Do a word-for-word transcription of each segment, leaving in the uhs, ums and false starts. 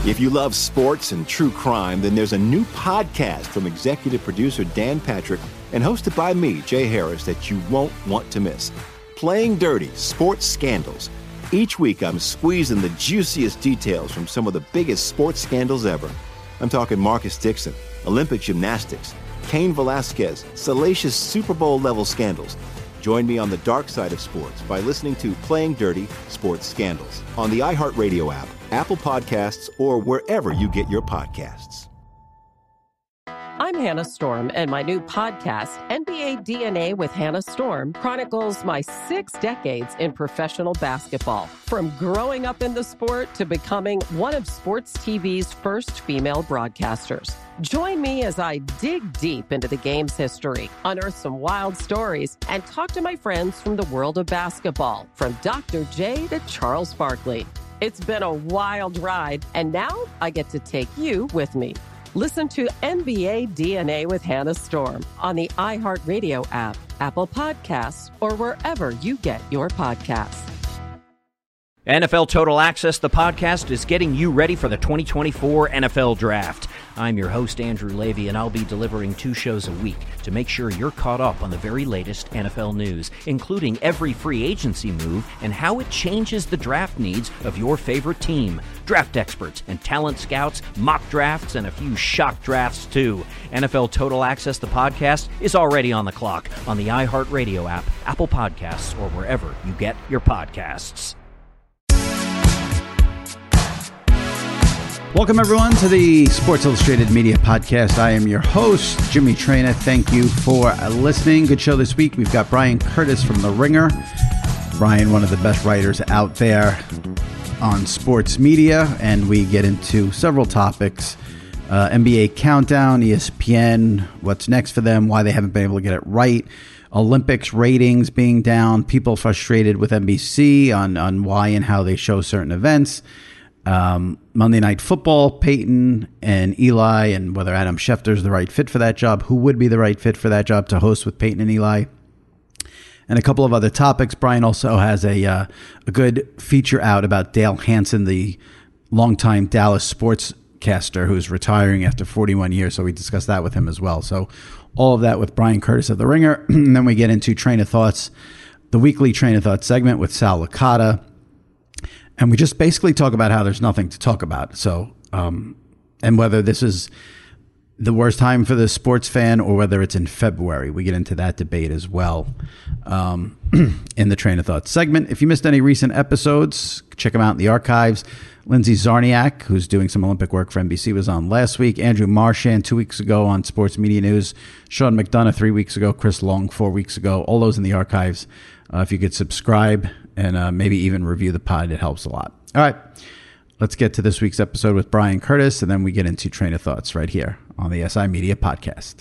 If you love sports and true crime, then there's a new podcast from executive producer Dan Patrick and hosted by me, Jay Harris, that you won't want to miss. Playing Dirty: Sports Scandals. Each week, I'm squeezing the juiciest details from some of the biggest sports scandals ever. I'm talking Marcus Dixon, Olympic gymnastics, Cain Velasquez, salacious Super Bowl-level scandals. Join me on the dark side of sports by listening to Playing Dirty: Sports Scandals on the iHeartRadio app, Apple Podcasts, or wherever you get your podcasts. I'm Hannah Storm, and my new podcast, N B A D N A with Hannah Storm, chronicles my six decades in professional basketball. From growing up in the sport to becoming one of sports T V's first female broadcasters. Join me as I dig deep into the game's history, unearth some wild stories, and talk to my friends from the world of basketball, from Doctor J to Charles Barkley. It's been a wild ride, and now I get to take you with me. Listen to N B A D N A with Hannah Storm on the iHeartRadio app, Apple Podcasts, or wherever you get your podcasts. N F L Total Access, the podcast, is getting you ready for the twenty twenty-four N F L Draft. I'm your host, Andrew Levy, and I'll be delivering two shows a week to make sure you're caught up on the very latest N F L news, including every free agency move and how it changes the draft needs of your favorite team. Draft experts and talent scouts, mock drafts, and a few shock drafts, too. N F L Total Access, the podcast, is already on the clock on the iHeartRadio app, Apple Podcasts, or wherever you get your podcasts. Welcome, everyone, to the Sports Illustrated Media Podcast. I am your host, Jimmy Traina. Thank you for listening. Good show this week. We've got Bryan Curtis from The Ringer. Bryan, one of the best writers out there on sports media, and we get into several topics. Uh, N B A Countdown, E S P N, what's next for them, why they haven't been able to get it right, Olympics ratings being down, people frustrated with N B C on, on why and how they show certain events. Um, Monday Night Football, Peyton and Eli, and whether Adam Schefter is the right fit for that job, who would be the right fit for that job to host with Peyton and Eli, and a couple of other topics. Bryan also has a uh, a good feature out about Dale Hansen, the longtime Dallas sportscaster who's retiring after forty-one years, so we discussed that with him as well. So all of that with Bryan Curtis of The Ringer. And then we get into Train of Thoughts, the weekly Train of Thoughts segment with Sal Licata. And we just basically talk about how there's nothing to talk about. So, um, and whether this is the worst time for the sports fan or whether it's in February, we get into that debate as well um, in the Train of Thought segment. If you missed any recent episodes, check them out in the archives. Lindsay Zarniak, who's doing some Olympic work for N B C, was on last week. Andrew Marchand two weeks ago on Sports Media News. Sean McDonough three weeks ago. Chris Long four weeks ago. All those in the archives. Uh, if you could subscribe and uh, maybe even review the pod, it helps a lot. All right, let's get to this week's episode with Bryan Curtis, and then we get into Train of Thoughts right here on the S I Media Podcast.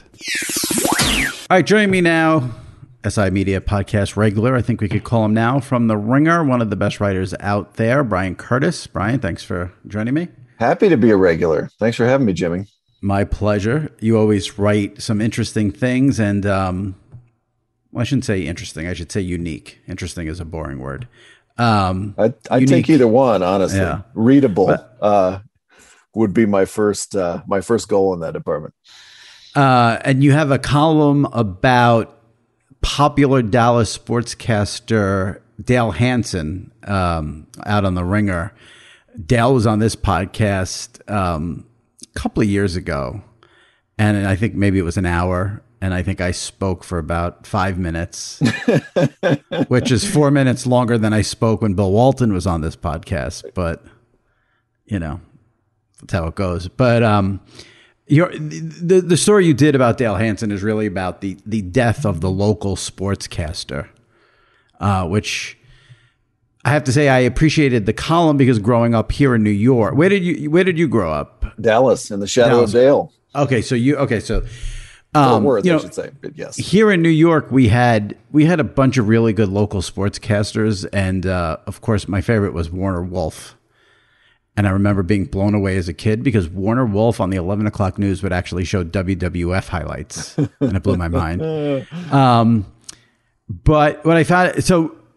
All right, joining me now, S I Media Podcast regular, I think we could call him now, from The Ringer, one of the best writers out there, Bryan Curtis. Bryan, thanks for joining me. Happy to be a regular. Thanks for having me, Jimmy. My pleasure. You always write some interesting things, and um, well, I shouldn't say interesting. I should say unique. Interesting is a boring word. Um, I I take either one, honestly. Yeah. Readable but, uh, would be my first uh, my first goal in that department. Uh, and you have a column about popular Dallas sportscaster Dale Hansen um, out on The Ringer. Dale was on this podcast um, a couple of years ago, and I think maybe it was an hour. And I think I spoke for about five minutes, which is four minutes longer than I spoke when Bill Walton was on this podcast. But, you know, that's how it goes. But um, your the, the story you did about Dale Hansen is really about the, the death of the local sportscaster, uh, which I have to say I appreciated the column because growing up here in New York, where did you where did you grow up? Dallas, in the shadow Dallas. of Dale. Okay, so you okay, so. Um, words, you know, I should say, but yes. Here in New York, we had we had a bunch of really good local sportscasters, and uh, of course, my favorite was Warner Wolf. And I remember being blown away as a kid because Warner Wolf on the eleven o'clock news would actually show W W F highlights, and it blew my mind. Um, but what I found, so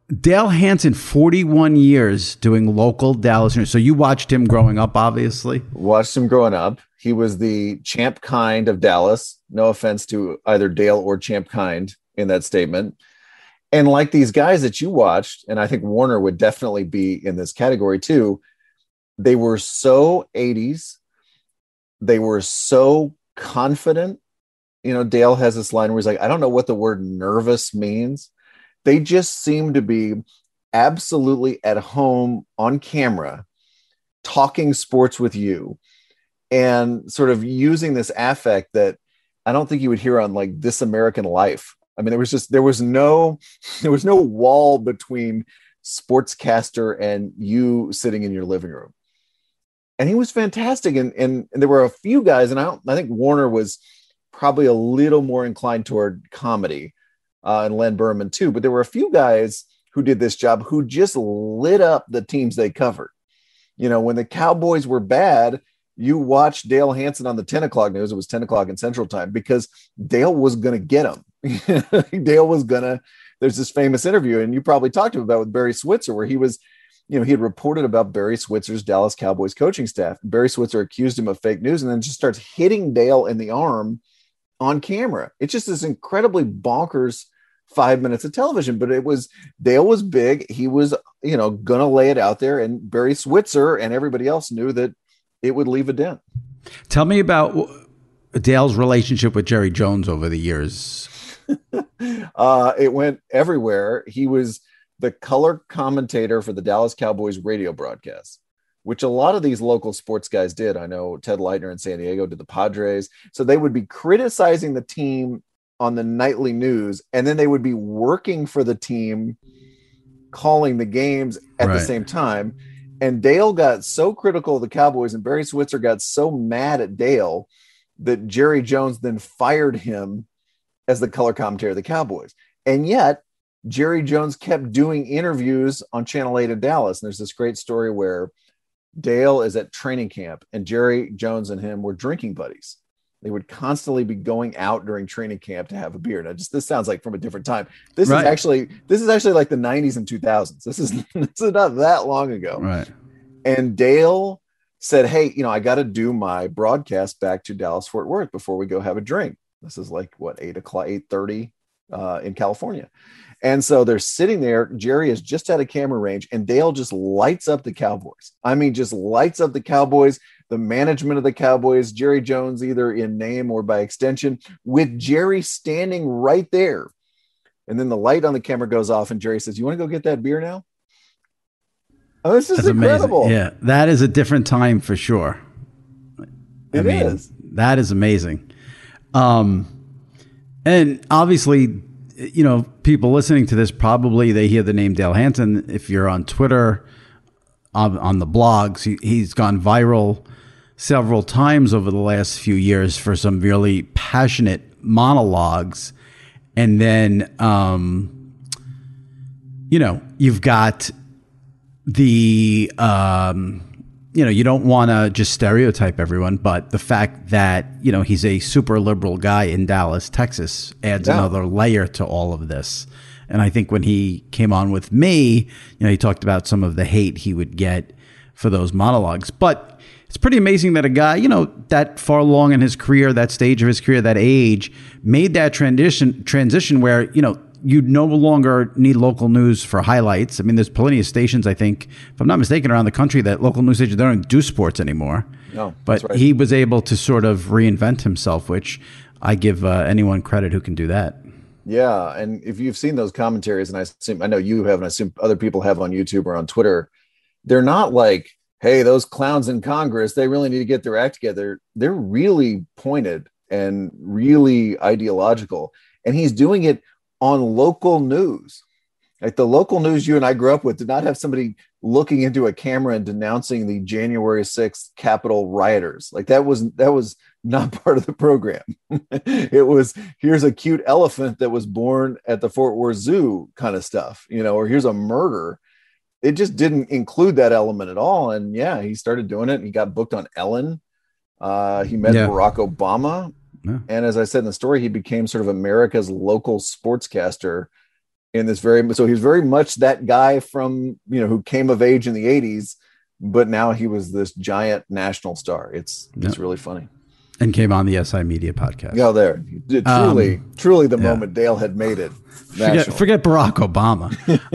Dale Hansen, forty-one years doing local Dallas news. So you watched him growing up, obviously. Watched him growing up. He was the Champ Kind of Dallas. No offense to either Dale or Champ Kind in that statement. And like these guys that you watched, and I think Warner would definitely be in this category too, they were so eighties. They were so confident. You know, Dale has this line where he's like, I don't know what the word nervous means. They just seem to be absolutely at home on camera, talking sports with you and sort of using this affect that I don't think you would hear on like This American Life. I mean, there was just, there was no, there was no wall between sportscaster and you sitting in your living room. And he was fantastic. And, and, and there were a few guys, and I don't, I think Warner was probably a little more inclined toward comedy, uh, and Len Berman too. But there were a few guys who did this job who just lit up the teams they covered. You know, when the Cowboys were bad, you watched Dale Hansen on the ten o'clock news. It was ten o'clock in Central Time because Dale was going to get him. Dale was going to, there's this famous interview, and you probably talked to him about with Barry Switzer, where he was, you know, he had reported about Barry Switzer's Dallas Cowboys coaching staff. Barry Switzer accused him of fake news and then just starts hitting Dale in the arm on camera. It's just this incredibly bonkers five minutes of television, but it was, Dale was big. He was, you know, going to lay it out there, and Barry Switzer and everybody else knew that it would leave a dent. Tell me about Dale's relationship with Jerry Jones over the years. uh, it went everywhere. He was the color commentator for the Dallas Cowboys radio broadcast, which a lot of these local sports guys did. I know Ted Leitner in San Diego did the Padres. So they would be criticizing the team on the nightly news, and then they would be working for the team, calling the games at right. the same time. And Dale got so critical of the Cowboys, and Barry Switzer got so mad at Dale that Jerry Jones then fired him as the color commentator of the Cowboys. And yet Jerry Jones kept doing interviews on Channel eight in Dallas. And there's this great story where Dale is at training camp and Jerry Jones and him were drinking buddies. They would constantly be going out during training camp to have a beer. Now, just this sounds like from a different time. This right. is actually this is actually like the nineties and two thousands. This is, this is not that long ago. Right. And Dale said, "Hey, you know, I got to do my broadcast back to Dallas Fort Worth before we go have a drink." This is like what eight o'clock, eight thirty uh, in California. And so they're sitting there. Jerry is just at a camera range, and Dale just lights up the Cowboys. I mean, just lights up the Cowboys. The management of the Cowboys, Jerry Jones, either in name or by extension, with Jerry standing right there. And then the light on the camera goes off, and Jerry says, "You want to go get that beer now?" Oh, this is That's incredible. Amazing. Yeah, that is a different time for sure. It I mean, is. That is amazing. Um, and obviously, you know, people listening to this, probably they hear the name Dale Hansen. If you're on Twitter, on, on the blogs, he, he's gone viral several times over the last few years for some really passionate monologues. And then, um, you know, you've got the, um, you know, you don't want to just stereotype everyone, but the fact that, you know, he's a super liberal guy in Dallas, Texas adds yeah. another layer to all of this. And I think when he came on with me, you know, he talked about some of the hate he would get for those monologues. But it's pretty amazing that a guy, you know, that far along in his career, that stage of his career, that age, made that transition transition where, you know, you no longer need local news for highlights. I mean, there's plenty of stations, I think, if I'm not mistaken, around the country that local news stations, they don't do sports anymore. No, but right. he was able to sort of reinvent himself, which I give uh, anyone credit who can do that. Yeah, and if you've seen those commentaries, and I assume, I know you have, and I assume other people have on YouTube or on Twitter, they're not like, hey, those clowns in Congress, they really need to get their act together. They're really pointed and really ideological. And he's doing it on local news. Like the local news you and I grew up with did not have somebody looking into a camera and denouncing the January sixth Capitol rioters. Like that was, that was not part of the program. It was, here's a cute elephant that was born at the Fort Worth Zoo kind of stuff, you know, or here's a murder. It just didn't include that element at all. And yeah, he started doing it. He got booked on Ellen. Uh, he met yeah. Barack Obama. Yeah. And as I said in the story, he became sort of America's local sportscaster in this very, so he's very much that guy from, you know, who came of age in the eighties, but now he was this giant national star. It's, yep. it's really funny. And came on the S I Media podcast. Yeah, there. Truly, um, truly the yeah. moment Dale had made it. Forget, forget Barack Obama.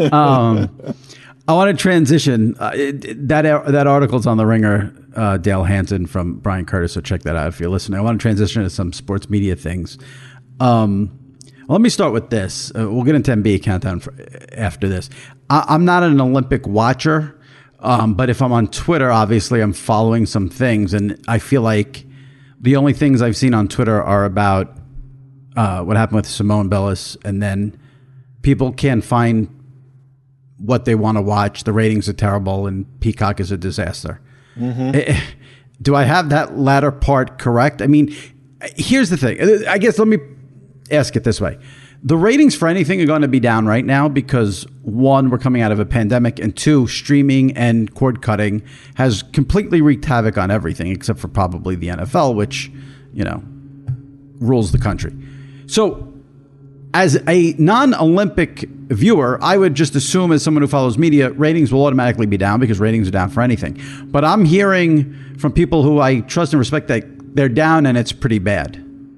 um, I want to transition. Uh, it, that that article's on The Ringer, uh, Dale Hansen from Brian Curtis, so check that out if you're listening. I want to transition to some sports media things. Um, well, let me start with this. Uh, we'll get into N B A countdown for, after this. I, I'm not an Olympic watcher, um, but if I'm on Twitter, obviously I'm following some things, and I feel like the only things I've seen on Twitter are about uh, what happened with Simone Biles, and then people can't find what they want to watch. The ratings are terrible, and Peacock is a disaster. Mm-hmm. Do I have that latter part correct? I mean, here's the thing. I guess let me ask it this way. The ratings for anything are going to be down right now because, one, we're coming out of a pandemic, and two, streaming and cord cutting has completely wreaked havoc on everything except for probably the N F L, which, you know, rules the country. So as a non-Olympic viewer, I would just assume, as someone who follows media, ratings will automatically be down because ratings are down for anything. But I'm hearing from people who I trust and respect that they're down and it's pretty bad.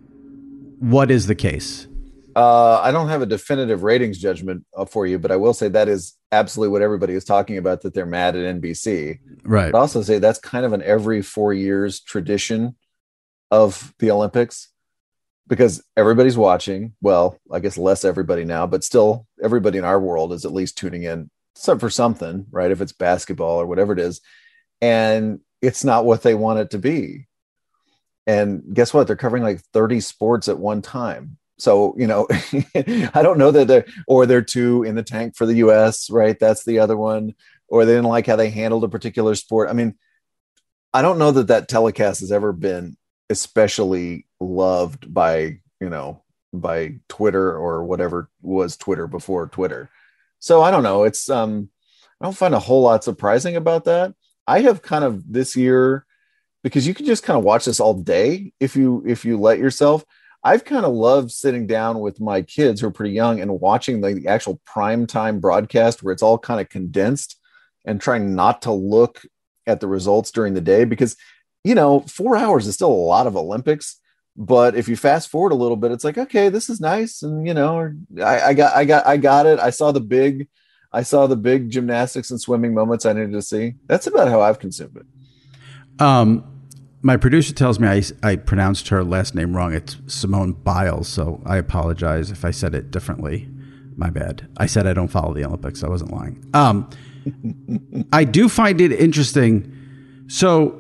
What is the case? Uh, I don't have a definitive ratings judgment for you, but I will say that is absolutely what everybody is talking about, that they're mad at N B C. Right. I'd also say that's kind of an every four years tradition of the Olympics, because everybody's watching. Well, I guess less everybody now, but still everybody in our world is at least tuning in for something, right? If it's basketball or whatever it is, and it's not what they want it to be. And guess what? They're covering like thirty sports at one time. So, you know, I don't know that they're, or they're too in the tank for the U S, right? That's the other one. Or they didn't like how they handled a particular sport. I mean, I don't know that that telecast has ever been especially loved by, you know, by Twitter or whatever was Twitter before Twitter. So I don't know. It's, um, I don't find a whole lot surprising about that. I have kind of this year, because you can just kind of watch this all day if you, if you let yourself. I've kind of loved sitting down with my kids who are pretty young and watching the, the actual primetime broadcast where it's all kind of condensed, and trying not to look at the results during the day, because, you know, four hours is still a lot of Olympics. But if you fast forward a little bit, it's like, okay, this is nice. And, you know, I, I got, I got, I got it. I saw the big, I saw the big gymnastics and swimming moments I needed to see. That's about how I've consumed it. Um, My producer tells me I, I pronounced her last name wrong. It's Simone Biles, so I apologize if I said it differently. My bad. I said I don't follow the Olympics. I wasn't lying. Um, I do find it interesting. So,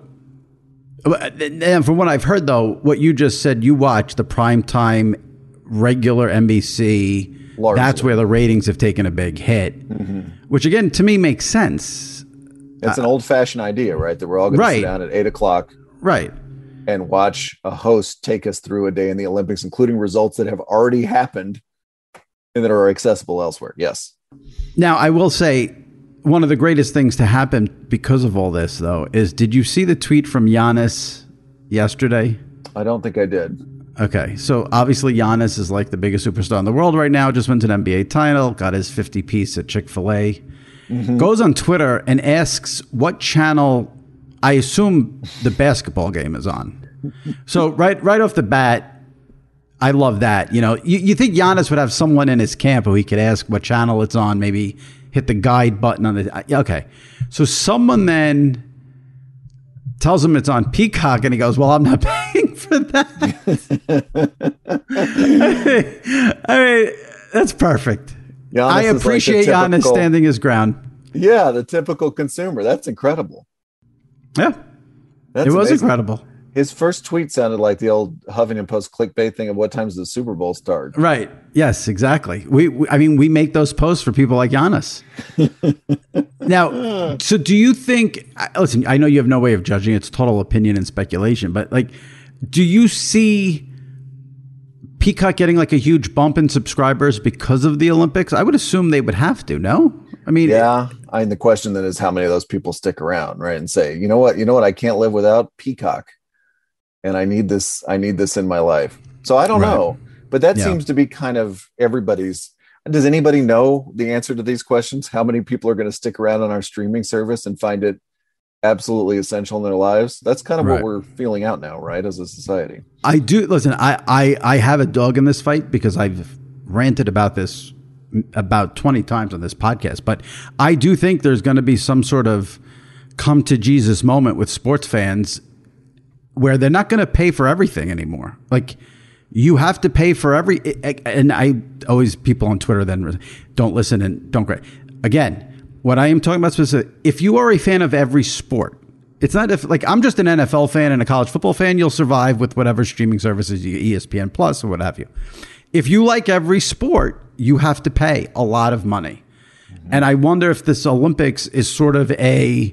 and from what I've heard, though, what you just said, you watch the primetime regular N B C. Largely. That's where the ratings have taken a big hit, mm-hmm. which, again, to me makes sense. It's an old-fashioned idea, right? That we're all going right. to sit down at eight o'clock. Right. And watch a host take us through a day in the Olympics, including results that have already happened and that are accessible elsewhere. Yes. Now, I will say one of the greatest things to happen because of all this, though, is did you see the tweet from Giannis yesterday? I don't think I did. Okay. So obviously Giannis is like the biggest superstar in the world right now. Just went to an N B A title, got his fifty piece at Chick-fil-A, mm-hmm. goes on Twitter and asks what channel I assume the basketball game is on. So right right off the bat, I love that. You know, you, you think Giannis would have someone in his camp who he could ask what channel it's on, maybe hit the guide button on the... Okay. So someone then tells him it's on Peacock, and he goes, well, I'm not paying for that. I mean, that's perfect. Giannis I appreciate like Giannis typical, standing his ground. Yeah, the typical consumer. That's incredible. Yeah, That's it was amazing. incredible. His first tweet sounded like the old Huffington Post clickbait thing of what time's the Super Bowl start. Right. Yes, exactly. We, we I mean, we make those posts for people like Giannis. Now, so do you think, listen, I know you have no way of judging. It's total opinion and speculation, but like, do you see Peacock getting like a huge bump in subscribers because of the Olympics? I would assume they would have to, no? I mean, yeah. I mean, the question then is how many of those people stick around, right? And say, you know what, you know what, I can't live without Peacock, and I need this, I need this in my life. So I don't right. know, but that yeah. seems to be kind of everybody's. Does anybody know the answer to these questions? How many people are going to stick around on our streaming service and find it absolutely essential in their lives? That's kind of right. what we're feeling out now, right? As a society. I do. Listen, I, I, I have a dog in this fight because I've ranted about this about twenty times on this podcast, but I do think there's going to be some sort of come to Jesus moment with sports fans where they're not going to pay for everything anymore. Like, you have to pay for every, and I always, people on Twitter then don't listen and don't, again, what I am talking about specific, if you are a fan of every sport, it's not if, like, I'm just an N F L fan and a college football fan, you'll survive with whatever streaming services, you, E S P N Plus or what have you. If you like every sport, you have to pay a lot of money. Mm-hmm. And I wonder if this Olympics is sort of a,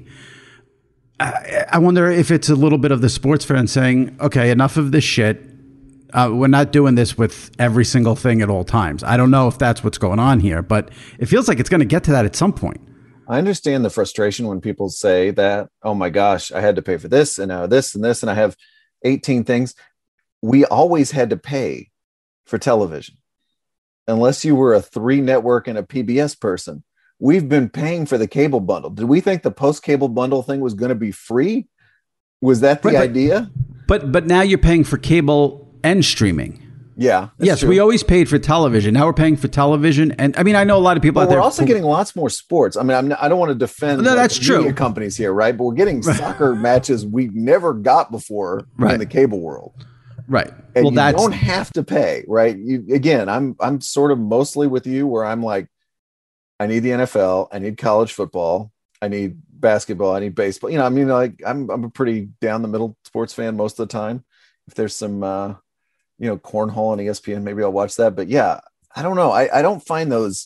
I, I wonder if it's a little bit of the sports fan saying, okay, enough of this shit. Uh, we're not doing this with every single thing at all times. I don't know if that's what's going on here, but it feels like it's going to get to that at some point. I understand the frustration when people say that, oh my gosh, I had to pay for this and now this and this, and I have eighteen things. We always had to pay for television. Unless you were a three network and a P B S person, we've been paying for the cable bundle. Did we think the post-cable bundle thing was going to be free? Was that the right, idea? But but now you're paying for cable and streaming. Yeah. Yes, true. we always paid for television. Now we're paying for television, and I mean, I know a lot of people but out there. We're also getting lots more sports. I mean, I'm not, I don't want to defend no, like, that's media true. companies here, right? But we're getting right. soccer matches we never got before right. in the cable world, right? And well, you that's... don't have to pay, right? You again, I'm I'm sort of mostly with you, where I'm like, I need the N F L, I need college football, I need basketball, I need baseball. You know, I mean, like I'm I'm a pretty down the middle sports fan most of the time. If there's some. Uh, you know, cornhole on E S P N, maybe I'll watch that. But yeah, I don't know. I, I don't find those.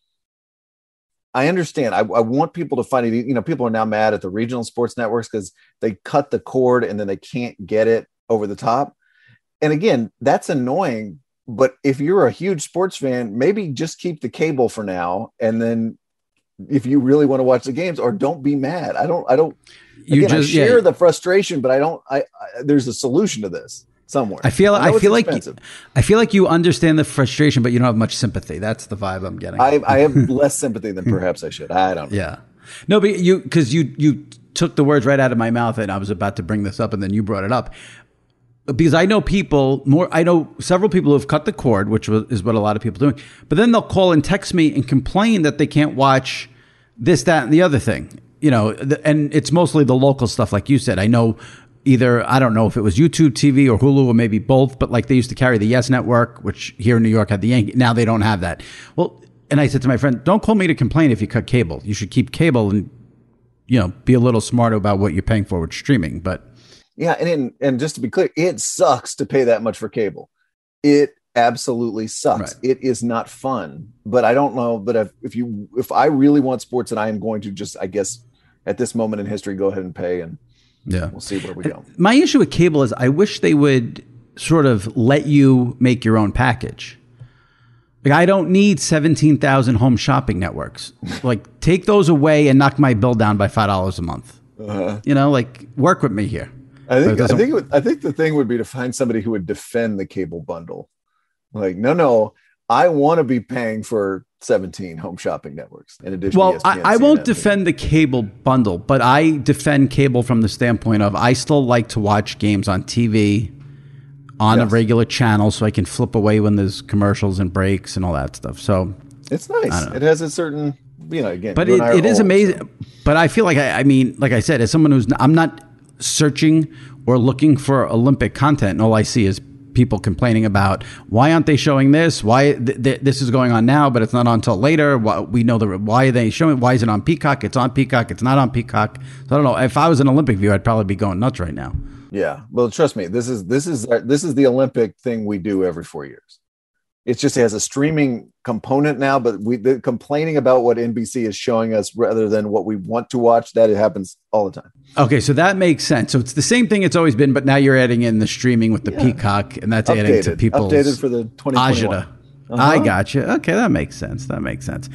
I understand. I, I want people to find it. You know, people are now mad at the regional sports networks because they cut the cord and then they can't get it over the top. And again, that's annoying. But if you're a huge sports fan, maybe just keep the cable for now. And then if you really want to watch the games, or don't be mad. I don't, I don't, you again, just I share yeah. the frustration, but I don't, I, I there's a solution to this. Somewhere. I feel I, I feel expensive. like I feel like you understand the frustration, but you don't have much sympathy. That's the vibe I'm getting. I, I have less sympathy than perhaps I should. I don't know. Yeah. No, but you because you you took the words right out of my mouth, and I was about to bring this up, and then you brought it up. Because I know people more. I know several people who have cut the cord, which is what a lot of people are doing. But then they'll call and text me and complain that they can't watch this, that, and the other thing. You know, and it's mostly the local stuff, like you said. I know. Either, I don't know if it was YouTube T V or Hulu or maybe both, but like they used to carry the Yes Network, which here in New York had the Yankee. Now they don't have that. Well, and I said to my friend, don't call me to complain if you cut cable. You should keep cable and, you know, be a little smarter about what you're paying for with streaming. But yeah, and in, and just to be clear, it sucks to pay that much for cable. It absolutely sucks. Right. It is not fun. But I don't know. But if, if you if I really want sports, and I am going to just, I guess, at this moment in history, go ahead and pay and. Yeah. We'll see where we go. My issue with cable is I wish they would sort of let you make your own package. Like, I don't need seventeen thousand home shopping networks. Like, take those away and knock my bill down by five dollars a month. Uh-huh. You know, like, work with me here. I think I think it would, I think the thing would be to find somebody who would defend the cable bundle. Like, no, no, I want to be paying for seventeen home shopping networks in addition well, to E S P N, I, I won't C N N. defend the cable bundle, but I defend cable from the standpoint of I still like to watch games on T V on yes. a regular channel so I can flip away when there's commercials and breaks and all that stuff. So it's nice. It has a certain, you know, again, but it, it is old, amazing. So. But I feel like, I, I mean, like I said, as someone who's, I'm not searching or looking for Olympic content, and all I see is people complaining about why aren't they showing this? Why th- th- this is going on now, but it's not on until later. Why, we know the why are they showing? Why is it on Peacock? It's on Peacock. It's not on Peacock. So I don't know. If I was an Olympic viewer, I'd probably be going nuts right now. Yeah, well, trust me. This is this is this is the Olympic thing we do every four years. It just has a streaming component now, but we the complaining about what N B C is showing us rather than what we want to watch, that it happens all the time. Okay, so that makes sense. So it's the same thing it's always been, but now you're adding in the streaming with the yeah. Peacock, and that's updated, adding to people's updated for the twenty twenty-one. Uh-huh. I got you. Okay, that makes sense. That makes sense.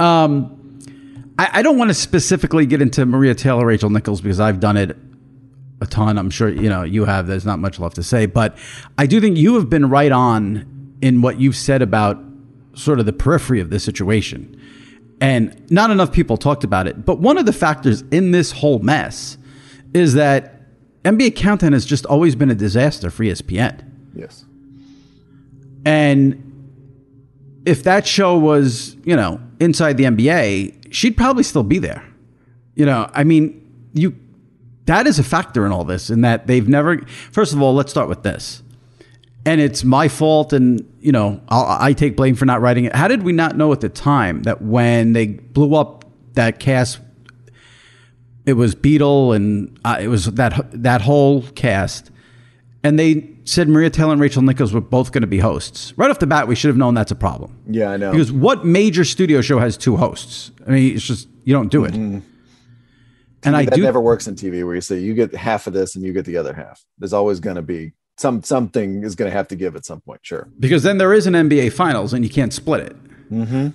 Um, I, I don't want to specifically get into Maria Taylor, Rachel Nichols, because I've done it a ton. I'm sure you know you have. There's not much left to say, but I do think you have been right on in what you've said about sort of the periphery of the situation. And not enough people talked about it. But one of the factors in this whole mess is that N B A Countdown has just always been a disaster for E S P N. Yes. And if that show was, you know, inside the N B A, she'd probably still be there. You know, I mean, you that is a factor in all this, in that they've never, first of all, let's start with this. And it's my fault, and, you know, I'll, I take blame for not writing it. How did we not know at the time that when they blew up that cast, it was Beetle and uh, it was that that whole cast, and they said Maria Taylor and Rachel Nichols were both going to be hosts. Right off the bat, we should have known that's a problem. Yeah, I know. Because what major studio show has two hosts? I mean, it's just, you don't do it. Mm-hmm. And I that do never works in T V, where you say you get half of this and you get the other half. There's always going to be some something is going to have to give at some point. Sure. Because then there is an N B A Finals and you can't split it. Mm-hmm.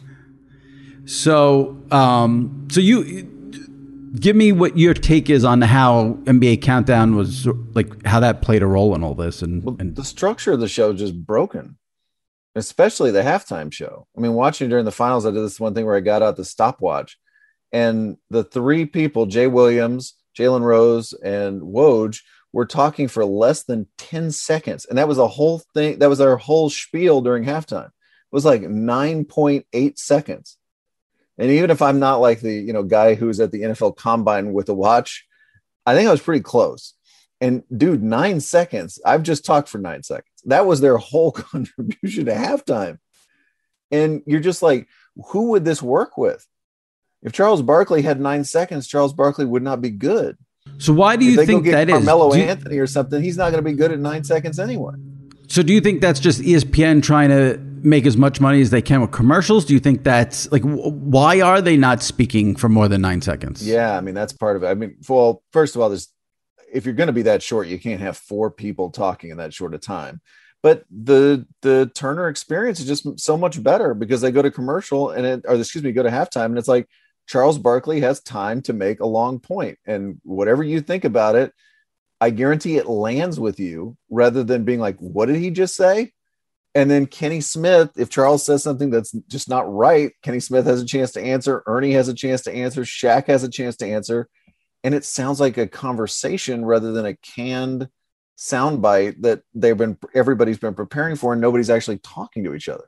So, um, so you give me what your take is on how N B A Countdown was, like, how that played a role in all this. And, well, and the structure of the show is just broken, especially the halftime show. I mean, watching during the finals, I did this one thing where I got out the stopwatch, and the three people, Jay Williams, Jalen Rose, and Woj, were talking for less than ten seconds. And that was a whole thing. That was our whole spiel during halftime. It was like nine point eight seconds. And even if I'm not like the, you know, guy who's at the N F L Combine with a watch, I think I was pretty close. And dude, nine seconds. I've just talked for nine seconds. That was their whole contribution to halftime. And you're just like, who would this work with? If Charles Barkley had nine seconds, Charles Barkley would not be good. So why do you if think that Carmelo is? Carmelo Anthony or something, he's not going to be good at nine seconds anyway. So do you think that's just E S P N trying to make as much money as they can with commercials? Do you think that's like, why are they not speaking for more than nine seconds? Yeah, I mean, that's part of it. I mean, well, first of all, there's, if you're going to be that short, you can't have four people talking in that short of time. But the the Turner experience is just so much better because they go to commercial and it, or excuse me, go to halftime, and it's like Charles Barkley has time to make a long point, and whatever you think about it, I guarantee it lands with you rather than being like, what did he just say? And then Kenny Smith, if Charles says something that's just not right, Kenny Smith has a chance to answer. Ernie has a chance to answer. Shaq has a chance to answer. And it sounds like a conversation rather than a canned soundbite that they've been, everybody's been preparing for, and nobody's actually talking to each other.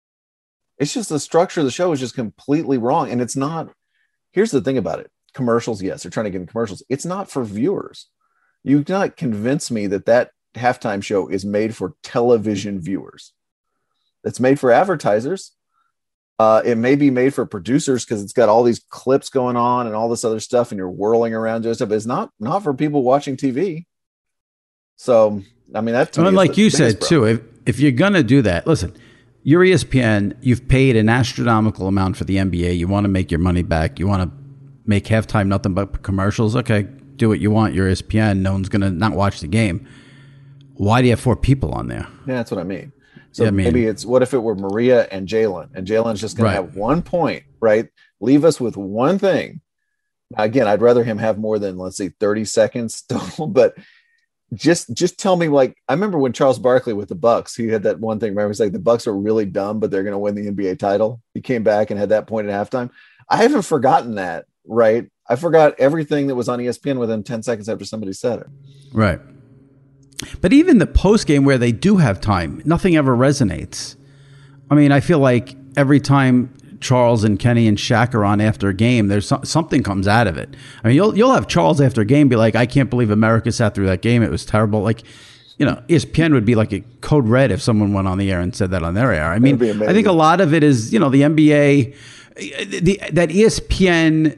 It's just the structure of the show is just completely wrong. And it's not, here's the thing about it. Commercials, yes, they're trying to get in commercials. It's not for viewers. You cannot convince me that that halftime show is made for television viewers. It's made for advertisers. Uh, it may be made for producers because it's got all these clips going on and all this other stuff, and you're whirling around doing stuff. It's not not for people watching T V. So, I mean, that. And like you said too, if if you're gonna do that, listen, you're E S P N. You've paid an astronomical amount for the N B A. You want to make your money back. You want to make halftime nothing but commercials. Okay, do what you want. You're E S P N. No one's gonna not watch the game. Why do you have four people on there? Yeah, that's what I mean. So yeah, I mean, maybe it's, what if it were Maria and Jalen, and Jalen's just going right. to have one point, right? Leave us with one thing. Now, again, I'd rather him have more than, let's say, thirty seconds total, but just just tell me, like, I remember when Charles Barkley with the Bucks, he had that one thing. Remember, he's like, the Bucks are really dumb, but they're going to win the N B A title. He came back and had that point at halftime. I haven't forgotten that, right? I forgot everything that was on E S P N within ten seconds after somebody said it. Right. But even the post game where they do have time, nothing ever resonates. I mean, I feel like every time Charles and Kenny and Shaq are on after a game, there's so- something comes out of it. I mean, you'll you'll have Charles after a game be like, "I can't believe America sat through that game. It was terrible." Like, you know, E S P N would be like a code red if someone went on the air and said that on their air. I mean, I think a lot of it is, you know, the N B A, the that E S P N,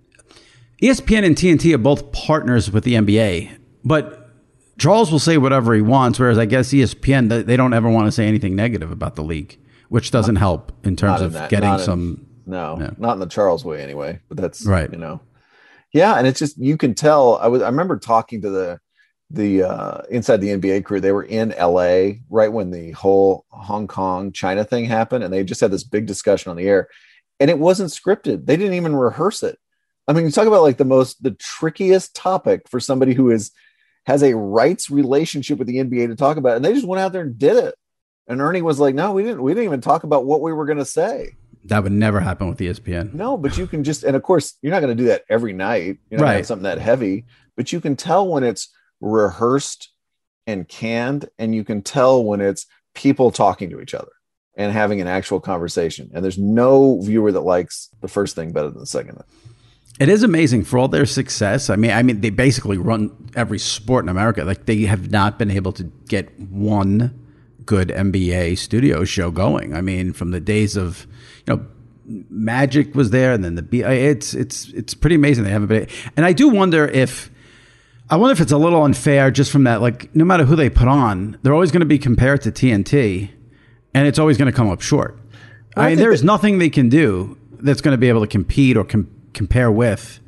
E S P N and T N T are both partners with the N B A, but Charles will say whatever he wants, whereas I guess E S P N, they don't ever want to say anything negative about the league, which doesn't help in terms of that, getting in, some. No, yeah. not in the Charles way anyway. But that's right. You know, yeah, and it's just, you can tell. I was I remember talking to the the uh, inside the N B A crew. They were in L A right when the whole Hong Kong China thing happened, and they just had this big discussion on the air, and it wasn't scripted. They didn't even rehearse it. I mean, you talk about like the most the trickiest topic for somebody who is. has a rights relationship with the N B A to talk about it. And they just went out there and did it. And Ernie was like, no, we didn't, we didn't even talk about what we were going to say. That would never happen with E S P N. No, but you can just, and of course, you're not going to do that every night. You're not right. gonna have something that heavy, but you can tell when it's rehearsed and canned, and you can tell when it's people talking to each other and having an actual conversation. And there's no viewer that likes the first thing better than the second thing. It is amazing for all their success. I mean, I mean, they basically run every sport in America. Like, they have not been able to get one good N B A studio show going. I mean, from the days of, you know, Magic was there, and then the B. It's it's it's pretty amazing they haven't been. And I do wonder if I wonder if it's a little unfair just from that. Like, no matter who they put on, they're always going to be compared to T N T, and it's always going to come up short. Well, I, I mean, there's that- nothing they can do that's going to be able to compete or com- compare with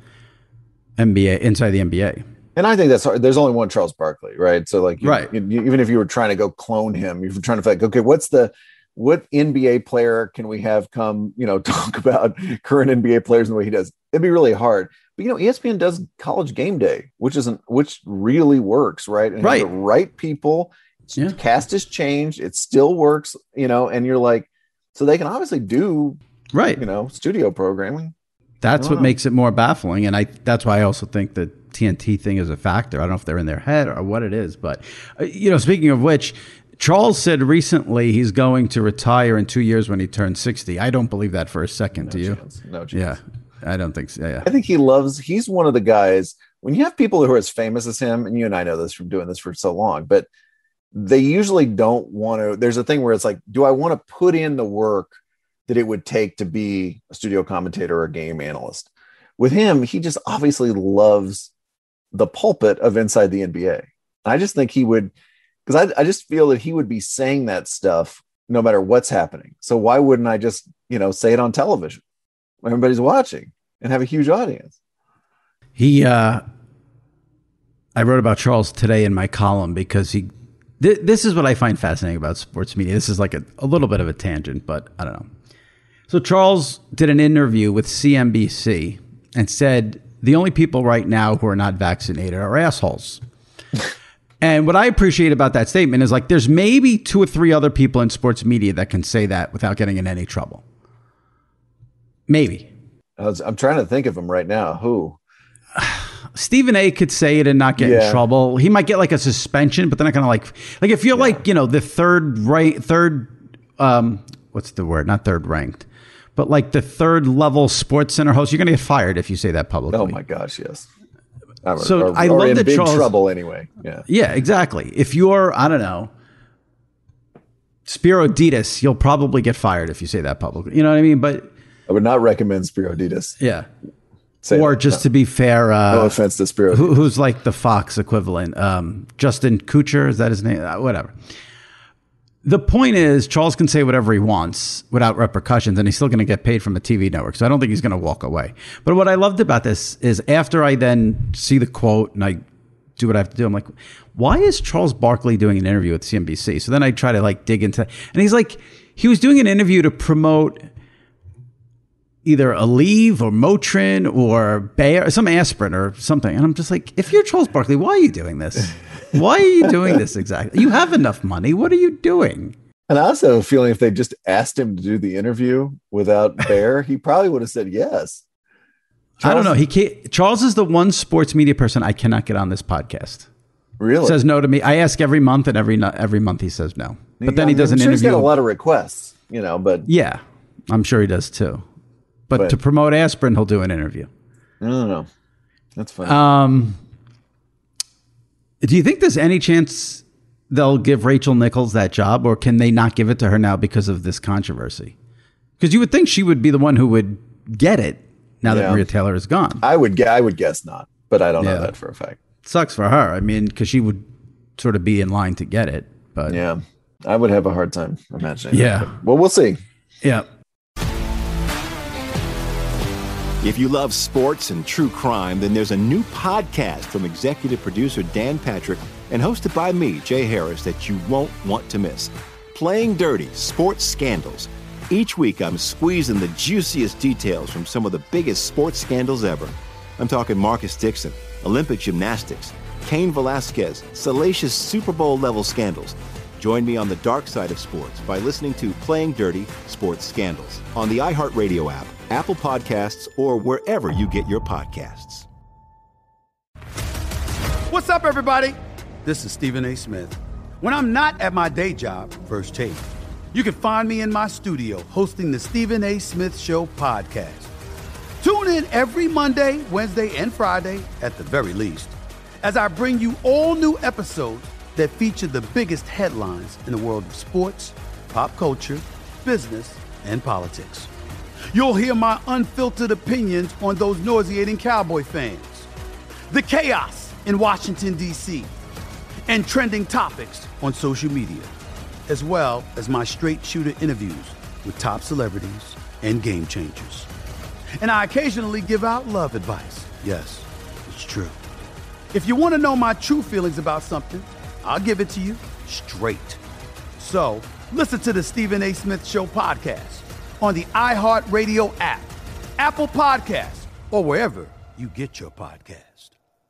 N B A inside the N B A. And I think that's hard. There's only one Charles Barkley, right? So like, you, right. you, even if you were trying to go clone him, you're trying to think, okay, what's the, what N B A player can we have come, you know, talk about current N B A players and the way he does? It'd be really hard. But, you know, E S P N does College Game Day, which isn't, which really works, right? And right. the right people, yeah. Cast has changed. It still works, you know, and you're like, so they can obviously do, right. you know, studio programming. That's what know. makes it more baffling. And I, that's why I also think the T N T thing is a factor. I don't know if they're in their head or what it is, but, uh, you know, speaking of which, Charles said recently he's going to retire in two years when he turns sixty. I don't believe that for a second. No do you? Chance. No chance. Yeah, I don't think so. Yeah. I think he loves, he's one of the guys, when you have people who are as famous as him, and you and I know this from doing this for so long, but they usually don't want to, there's a thing where it's like, do I want to put in the work that it would take to be a studio commentator or a game analyst? With him, he just obviously loves the pulpit of inside the N B A. I just think he would, because I, I just feel that he would be saying that stuff no matter what's happening. So why wouldn't I just, you know, say it on television when everybody's watching and have a huge audience? He, uh, I wrote about Charles today in my column because he, th- this is what I find fascinating about sports media. This is like a, a little bit of a tangent, but I don't know. So Charles did an interview with C N B C and said, the only people right now who are not vaccinated are assholes. And what I appreciate about that statement is, like, there's maybe two or three other people in sports media that can say that without getting in any trouble. Maybe. I was, I'm trying to think of them right now. Who? Stephen A could say it and not get yeah. in trouble. He might get like a suspension, but they're not going to like, like if you're yeah. like, you know, the third right, third, um, what's the word? Not third ranked, but like the third level Sports Center host, you're going to get fired if you say that publicly. Oh my gosh. Yes. Or, so or, I or love in that big Charles, trouble anyway. Yeah. Yeah, exactly. If you're, I don't know, Spiro Ditas, you'll probably get fired if you say that publicly. You know what I mean? But I would not recommend Spiro Ditas. Yeah. Say or that, just no. to be fair, uh, no offense to Spiro. Who, who's like the Fox equivalent? Um, Justin Kutcher, is that his name? Uh, whatever. The point is, Charles can say whatever he wants without repercussions, and he's still going to get paid from a T V network. So I don't think he's going to walk away. But what I loved about this is after I then see the quote and I do what I have to do, I'm like, why is Charles Barkley doing an interview with C N B C? So then I try to like dig into, and he's like, he was doing an interview to promote either Aleve or Motrin or Bayer, some aspirin or something. And I'm just like, if you're Charles Barkley, why are you doing this? Why are you doing this exactly? You have enough money. What are you doing? And I also have a feeling if they just asked him to do the interview without Bayer, he probably would have said yes. Charles, I don't know. He can't, Charles is the one sports media person I cannot get on this podcast. Really? He says no to me. I ask every month, and every every month he says no. But then he does I'm an sure interview. He's got a lot of requests, you know. But yeah, I'm sure he does too. But, but to promote aspirin, he'll do an interview. I don't know. That's funny. Um, do you think there's any chance they'll give Rachel Nichols that job, or can they not give it to her now because of this controversy? Because you would think she would be the one who would get it now that yeah. Maria Taylor is gone. I would, I would guess not, but I don't yeah. know that for a fact. Sucks for her. I mean, because she would sort of be in line to get it. But yeah, I would have a hard time imagining. Yeah. That. Well, we'll see. Yeah. If you love sports and true crime, then there's a new podcast from executive producer Dan Patrick and hosted by me, Jay Harris, that you won't want to miss. Playing Dirty: Sports Scandals. Each week, I'm squeezing the juiciest details from some of the biggest sports scandals ever. I'm talking Marcus Dixon, Olympic gymnastics, Cain Velasquez, salacious Super Bowl-level scandals. Join me on the dark side of sports by listening to Playing Dirty Sports Scandals on the iHeartRadio app, Apple Podcasts, or wherever you get your podcasts. What's up, everybody? This is Stephen A. Smith. When I'm not at my day job, First Take, you can find me in my studio hosting the Stephen A. Smith Show podcast. Tune in every Monday, Wednesday, and Friday, at the very least, as I bring you all new episodes that feature the biggest headlines in the world of sports, pop culture, business, and politics. You'll hear my unfiltered opinions on those nauseating Cowboy fans, the chaos in Washington, D C, and trending topics on social media, as well as my straight shooter interviews with top celebrities and game changers. And I occasionally give out love advice. Yes, it's true. If you want to know my true feelings about something, I'll give it to you straight. So, listen to the Stephen A. Smith Show podcast on the iHeartRadio app, Apple Podcasts, or wherever you get your podcast.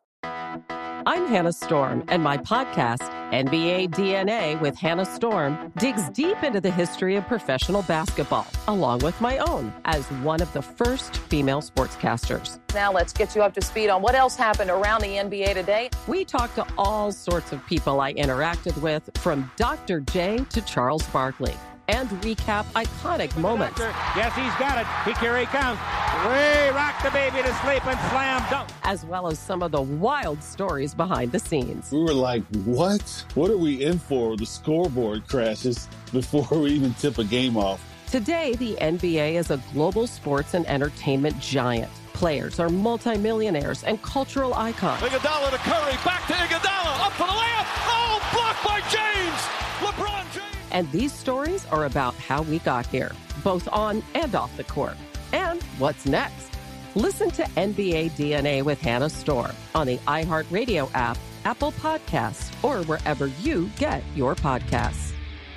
I'm Hannah Storm, and my podcast, N B A D N A with Hannah Storm, digs deep into the history of professional basketball, along with my own, as one of the first female sportscasters. Now let's get you up to speed on what else happened around the N B A today. We talk to all sorts of people I interacted with, from Doctor J to Charles Barkley, and recap iconic moments. Yes, he's got it. He, here he comes. Way rock the baby to sleep and slam dunk. As well as some of the wild stories behind the scenes. We were like, what? What are we in for? The scoreboard crashes before we even tip a game off. Today, the N B A is a global sports and entertainment giant. Players are multimillionaires and cultural icons. Iguodala to Curry, back to Iguodala, up for the layup. Oh, blocked by James. LeBron James. And these stories are about how we got here, both on and off the court. And what's next? Listen to N B A D N A with Hannah Storm on the iHeartRadio app, Apple Podcasts, or wherever you get your podcasts.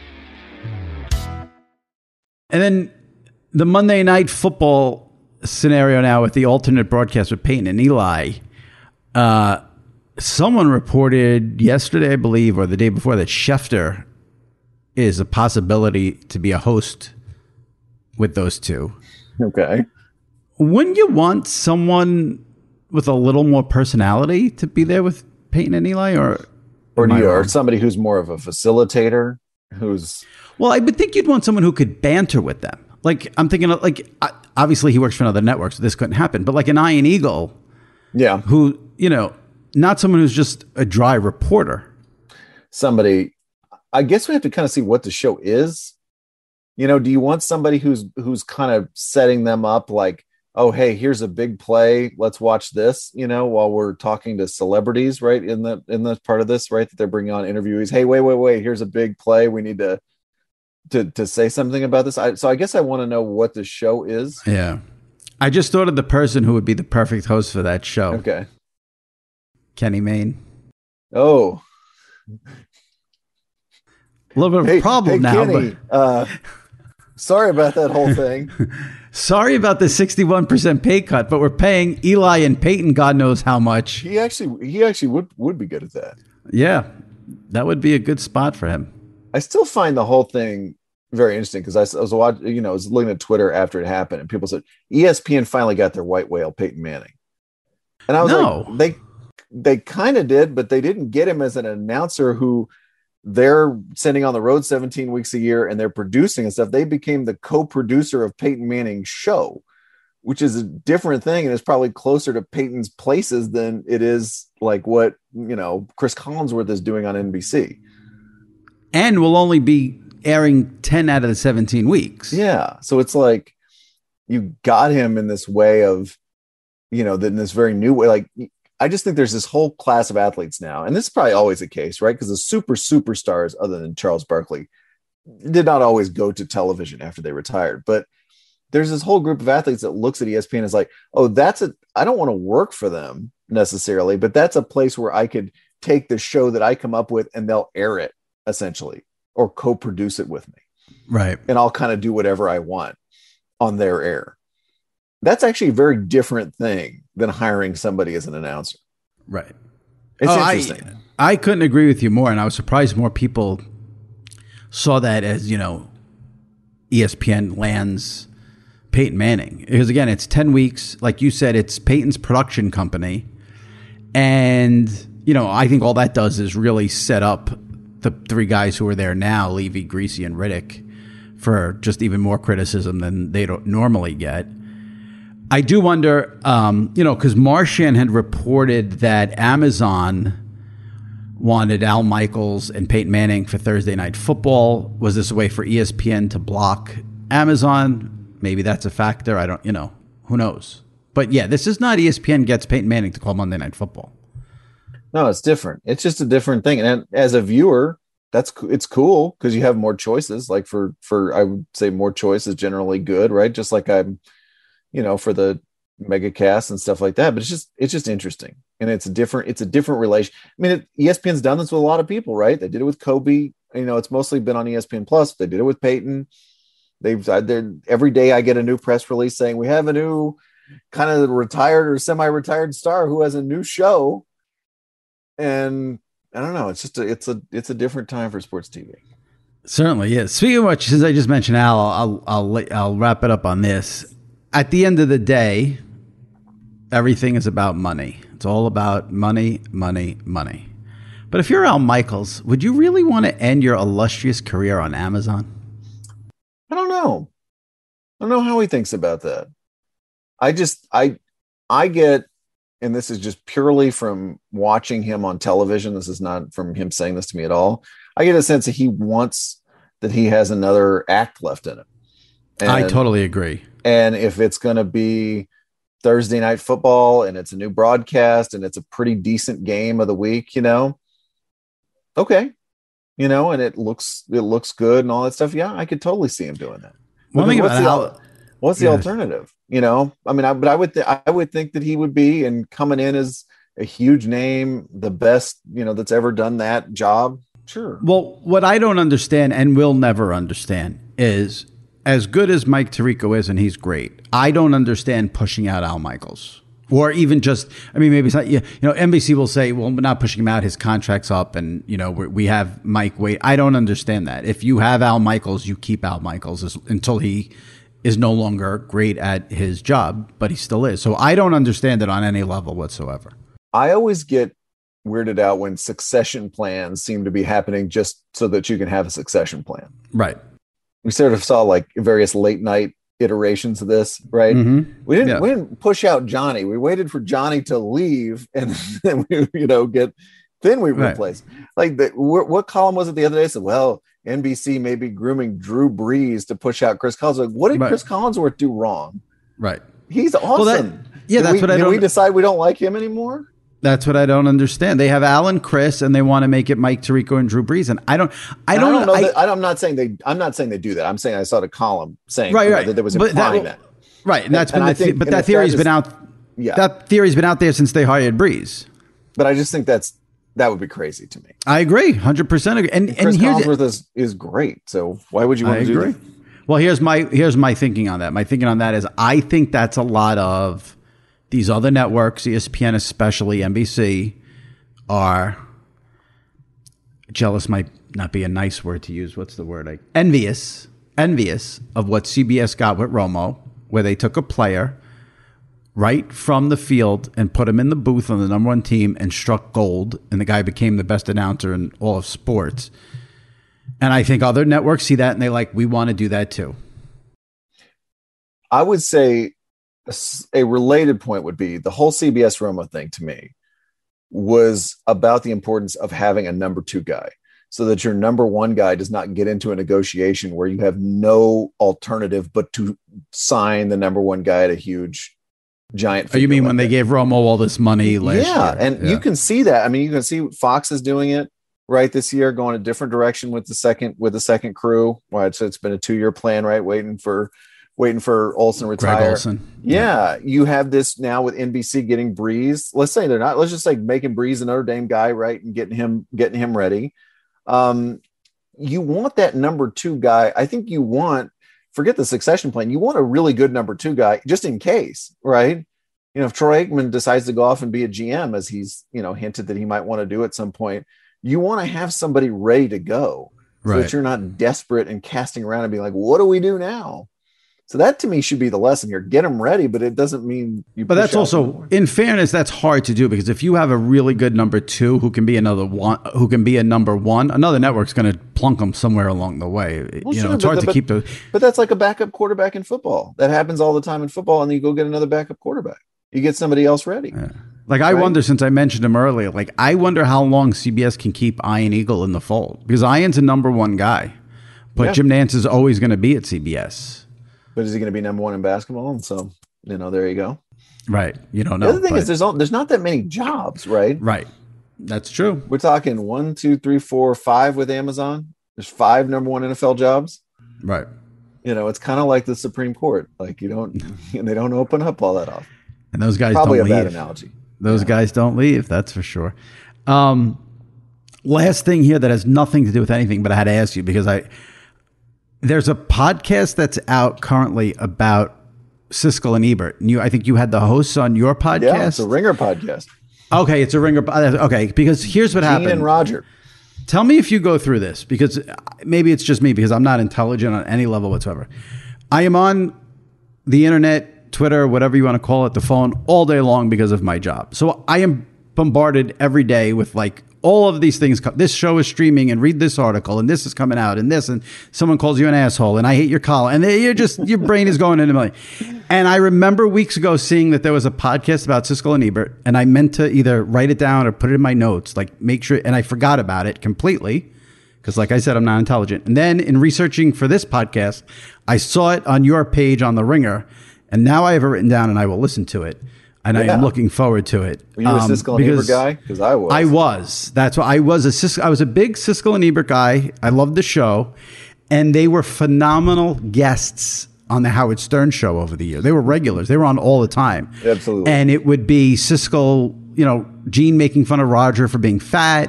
And then the Monday Night Football scenario now with the alternate broadcast with Peyton and Eli. Uh, someone reported yesterday, I believe, or the day before, that Schefter is a possibility to be a host with those two. Okay. Wouldn't you want someone with a little more personality to be there with Peyton and Eli, or or do you, or somebody who's more of a facilitator? Who's well, I would think you'd want someone who could banter with them. Like, I'm thinking of, like, obviously he works for another network, so this couldn't happen. But like an Ian Eagle, yeah, who, you know, not someone who's just a dry reporter. Somebody. I guess we have to kind of see what the show is. You know, do you want somebody who's who's kind of setting them up like, oh, hey, here's a big play. Let's watch this, you know, while we're talking to celebrities, right? In the in the part of this, right, that they're bringing on interviewees. Hey, wait, wait, wait. Here's a big play. We need to to to say something about this. I, so I guess I want to know what the show is. Yeah. I just thought of the person who would be the perfect host for that show. Okay. Kenny Mayne. Oh. A little bit of a hey, problem hey, now. Kenny, but uh, sorry about that whole thing. Sorry about the sixty-one percent pay cut, but we're paying Eli and Peyton God knows how much. He actually, he actually would, would be good at that. Yeah, that would be a good spot for him. I still find the whole thing very interesting because I, I was watching, you know, I was looking at Twitter after it happened, and people said E S P N finally got their white whale, Peyton Manning, and I was no. like, they they kind of did, but they didn't get him as an announcer who. They're sending on the road seventeen weeks a year and they're producing and stuff. They became the co-producer of Peyton Manning's show, which is a different thing. And it's probably closer to Peyton's places than it is like what, you know, Chris Collinsworth is doing on N B C. And will only be airing ten out of the seventeen weeks. Yeah. So it's like, you got him in this way of, you know, in this very new way, like, I just think there's this whole class of athletes now, and this is probably always the case, right? Because the super superstars, other than Charles Barkley, did not always go to television after they retired. But there's this whole group of athletes that looks at E S P N as like, oh, that's a, I don't want to work for them necessarily, but that's a place where I could take the show that I come up with and they'll air it essentially, or co-produce it with me. Right. And I'll kind of do whatever I want on their air. That's actually a very different thing than hiring somebody as an announcer. Right. It's oh, interesting. I, I couldn't agree with you more. And I was surprised more people saw that as, you know, E S P N lands Peyton Manning. Because again, it's ten weeks. Like you said, it's Peyton's production company. And, you know, I think all that does is really set up the three guys who are there now, Levy, Greasy, and Riddick, for just even more criticism than they don't normally get. I do wonder, um, you know, because Marchand had reported that Amazon wanted Al Michaels and Peyton Manning for Thursday Night Football. Was this a way for E S P N to block Amazon? Maybe that's a factor. I don't, you know, who knows? But yeah, this is not E S P N gets Peyton Manning to call Monday Night Football. No, it's different. It's just a different thing. And as a viewer, that's it's cool because you have more choices. Like for for I would say more choice is generally good, right? Just like I'm, you know, for the mega cast and stuff like that. But it's just it's just interesting, and it's a different it's a different relation. I mean, it, E S P N's done this with a lot of people, right? They did it with Kobe. You know, it's mostly been on E S P N Plus. They did it with Peyton. They've every day I get a new press release saying we have a new kind of retired or semi-retired star who has a new show. And I don't know. It's just a, it's a it's a different time for sports T V. Certainly, yeah. Speaking of which, since I just mentioned Al, I'll I'll I'll wrap it up on this. At the end of the day, everything is about money. It's all about money, money, money. But if you're Al Michaels, would you really want to end your illustrious career on Amazon? I don't know. I don't know how he thinks about that. I just I I get. And this is just purely from watching him on television. This is not from him saying this to me at all. I get a sense that he wants that he has another act left in him. And, I totally agree. And if it's going to be Thursday Night Football and it's a new broadcast and it's a pretty decent game of the week, you know, okay, you know, and it looks it looks good and all that stuff. Yeah, I could totally see him doing that. One thing what's about the, Al, what's the yes. alternative? You know, I mean, I, but I would, th- I would think that he would be, and coming in as a huge name, the best, you know, that's ever done that job. Sure. Well, what I don't understand and will never understand is, as good as Mike Tirico is, and he's great, I don't understand pushing out Al Michaels, or even just, I mean, maybe it's not, you know, N B C will say, well, we're not pushing him out. His contract's up, and, you know, we we have Mike wait. I don't understand that. If you have Al Michaels, you keep Al Michaels as, until he is no longer great at his job, but he still is. So I don't understand it on any level whatsoever. I always get weirded out when succession plans seem to be happening just so that you can have a succession plan. Right. We sort of saw like various late night iterations of this, right? Mm-hmm. We didn't yeah. we didn't push out Johnny. We waited for Johnny to leave, and then we, you know, get then we right. replace. Like the, what column was it the other day? Said, well, N B C may be grooming Drew Brees to push out Chris Collinsworth. Like, what did right. Chris Collinsworth do wrong? Right. He's awesome. Well, that, yeah, did that's we, what I did don't. we decide we don't like him anymore? That's what I don't understand. They have Alan, Chris, and they want to make it Mike Tirico and Drew Brees, and I don't. I don't, I don't know. I, that, I'm not saying they. I'm not saying they do that. I'm saying I saw the column saying right, you know, right. that there was implying that, that. Right, and that's and, been. and the, think, but that theory's that is, been out. Yeah, that theory's been out there since they hired Brees. But I just think that's that would be crazy to me. I agree, one hundred percent agree. And, and Chris here's Collinsworth is is great. So why would you want I to do agree. that? Well, here's my here's my thinking on that. My thinking on that is I think that's a lot of these other networks, E S P N especially, N B C, are jealous. Might not be a nice word to use. What's the word? Like envious, envious of what C B S got with Romo, where they took a player right from the field and put him in the booth on the number one team and struck gold, and the guy became the best announcer in all of sports. And I think other networks see that and they like, we want to do that too. I would say a, a related point would be the whole C B S Romo thing to me was about the importance of having a number two guy so that your number one guy does not get into a negotiation where you have no alternative but to sign the number one guy at a huge giant. Oh, you mean like when that. they gave Romo all this money last yeah, year? and yeah. you can see that. I mean, you can see Fox is doing it right this year, going a different direction with the second with the second crew. Right, so it's been a two year plan, right? Waiting for waiting for Olsen to retire. Greg Olsen. Yeah, you have this now with N B C getting Brees. Let's say they're not. Let's just say making Brees a Notre Dame guy, right, and getting him getting him ready. Um, you want that number two guy. I think you want. Forget the succession plan. You want a really good number two guy just in case, right? You know, if Troy Aikman decides to go off and be a G M, as he's, you know, hinted that he might want to do at some point, you want to have somebody ready to go. so right. that you're not desperate and casting around and being like, what do we do now? So that to me should be the lesson here. Get them ready, but it doesn't mean you. But that's also, in fairness, that's hard to do because if you have a really good number two who can be another one, who can be a number one, another network's going to plunk them somewhere along the way. Well, you sure, know, it's but, hard but, to keep those. But that's like a backup quarterback in football. That happens all the time in football, and then you go get another backup quarterback. You get somebody else ready. Yeah. Like I right? wonder, since I mentioned him earlier, like I wonder how long C B S can keep Ian Eagle in the fold because Ian's a number one guy, but yeah. Jim Nantz is always going to be at C B S. But is he going to be number one in basketball? And so, you know, there you go. Right. You don't know. The other thing but, is there's all, there's not that many jobs, right? Right. That's true. We're talking one, two, three, four, five with Amazon. There's five number one N F L jobs. Right. You know, it's kind of like the Supreme Court. Like you don't, they don't open up all that often. And those guys Probably don't a leave. bad analogy. Those yeah. guys don't leave. That's for sure. Um, last thing here that has nothing to do with anything, but I had to ask you because I, there's a podcast that's out currently about Siskel and Ebert. And you, I think you had the hosts on your podcast. Yeah, it's a Ringer podcast. Okay, it's a Ringer. Okay, because here's what Gene happened. and Roger. Tell me if you go through this because maybe it's just me because I'm not intelligent on any level whatsoever. I am on the internet, Twitter, whatever you want to call it, the phone all day long because of my job. So I am bombarded every day with like all of these things. This show is streaming and read this article and this is coming out and this and someone calls you an asshole and I hate your collar and you're just your brain is going into a million. And I remember weeks ago seeing that there was a podcast about Siskel and Ebert and I meant to either write it down or put it in my notes, like make sure, and I forgot about it completely because like I said, I'm not intelligent. And then in researching for this podcast, I saw it on your page on The Ringer and now I have it written down and I will listen to it. And yeah. I am looking forward to it. Were you a um, Siskel and Ebert guy? Because I was. I was. That's why I was a Sis- I was a big Siskel and Ebert guy. I loved the show, and they were phenomenal guests on the Howard Stern show over the year. They were regulars. They were on all the time. Absolutely. And it would be Siskel, you know, Gene making fun of Roger for being fat,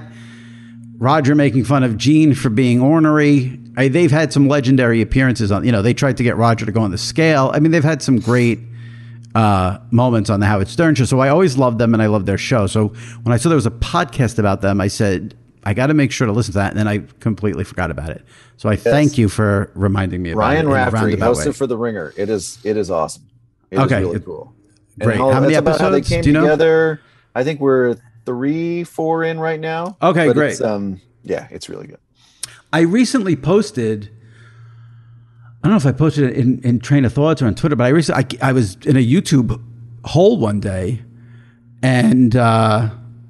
Roger making fun of Gene for being ornery. I, they've had some legendary appearances on. You know, they tried to get Roger to go on the scale. I mean, they've had some great. Uh, moments on the Howard Stern show. So I always loved them and I loved their show. So when I saw there was a podcast about them, I said, I got to make sure to listen to that. And then I completely forgot about it. So I yes. thank you for reminding me about Ryan it. Ryan Raftery hosted way. for The Ringer. It is it is awesome. It okay. is really cool. Great. How, how many episodes? How they came Do you know? together. I think we're three, four in right now. Okay, great. It's, um, yeah, it's really good. I recently posted... I don't know if I posted it in, in Train of Thoughts or on Twitter, but I recently I, I was in a YouTube hole one day, and uh,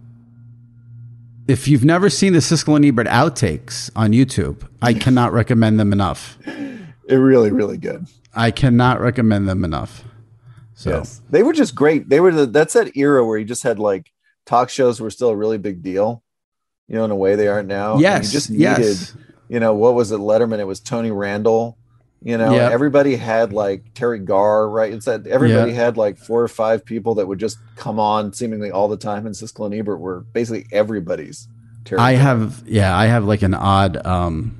if you've never seen the Siskel and Ebert outtakes on YouTube, I cannot recommend them enough. They're really, really good. I cannot recommend them enough. So yes. They were just great. They were the, that's that era where you just had like talk shows were still a really big deal, you know, in a way they aren't now. Yes, you just needed, yes. you know, what was it? Letterman. It was Tony Randall. You know, yep. everybody had like Terry Garr, right? It's that everybody yep. had like four or five people that would just come on seemingly all the time. And Siskel and Ebert were basically everybody's. Terry I Garr. have, yeah, I have like an odd. Um,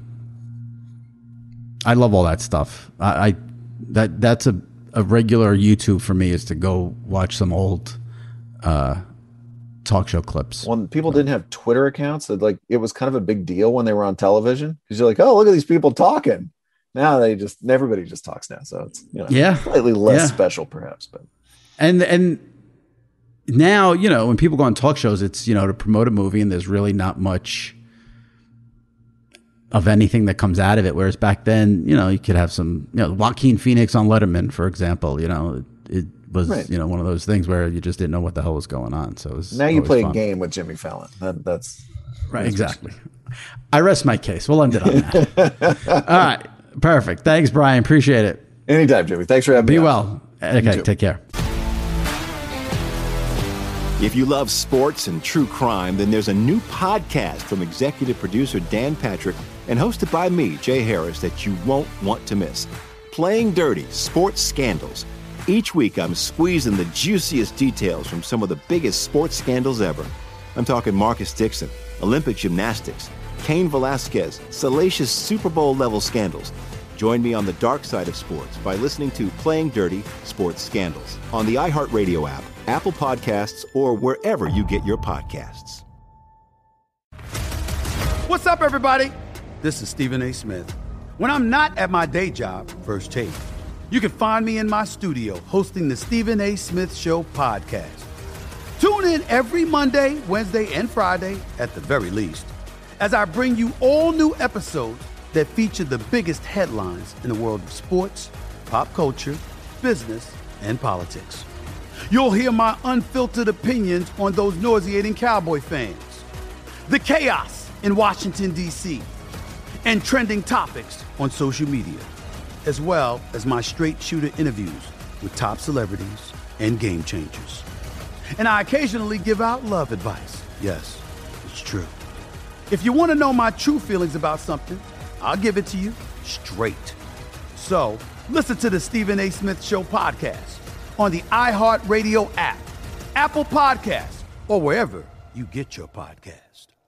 I love all that stuff. I, I that that's a, a regular YouTube for me is to go watch some old uh, talk show clips. When people didn't have Twitter accounts, that like it was kind of a big deal when they were on television because you're like, oh, look at these people talking. Now they just everybody just talks now, so it's you know yeah. slightly less yeah. special perhaps, but and and now you know when people go on talk shows, it's you know to promote a movie, and there's really not much of anything that comes out of it. Whereas back then, you know, you could have some you know Joaquin Phoenix on Letterman, for example. You know, it, it was right. you know one of those things where you just didn't know what the hell was going on. So it was now you play fun. a game with Jimmy Fallon. That, that's right, that's exactly. I rest my case. We'll end it on that. All right. Perfect. Thanks, Brian. Appreciate it. Anytime, Jimmy. Thanks for having me. Be well. Okay, take care. If you love sports and true crime, then there's a new podcast from executive producer Dan Patrick and hosted by me, Jay Harris, that you won't want to miss. Playing Dirty: Sports Scandals. Each week, I'm squeezing the juiciest details from some of the biggest sports scandals ever. I'm talking Marcus Dixon, Olympic gymnastics, Cain Velasquez, salacious Super Bowl-level scandals. Join me on the dark side of sports by listening to Playing Dirty: Sports Scandals on the iHeartRadio app, Apple Podcasts, or wherever you get your podcasts. What's up, everybody? this is Stephen A. Smith. When I'm not at my day job, First Take, you can find me in my studio hosting the Stephen A. Smith Show podcast. Tune in every Monday, Wednesday, and Friday, at the very least, as I bring you all new episodes that feature the biggest headlines in the world of sports, pop culture, business, and politics. You'll hear my unfiltered opinions on those nauseating Cowboy fans, the chaos in Washington, D C, and trending topics on social media, as well as my straight shooter interviews with top celebrities and game changers. And I occasionally give out love advice. Yes, it's true. If you want to know my true feelings about something, I'll give it to you straight. So listen to the Stephen A. Smith Show podcast on the iHeartRadio app, Apple Podcasts, or wherever you get your podcast.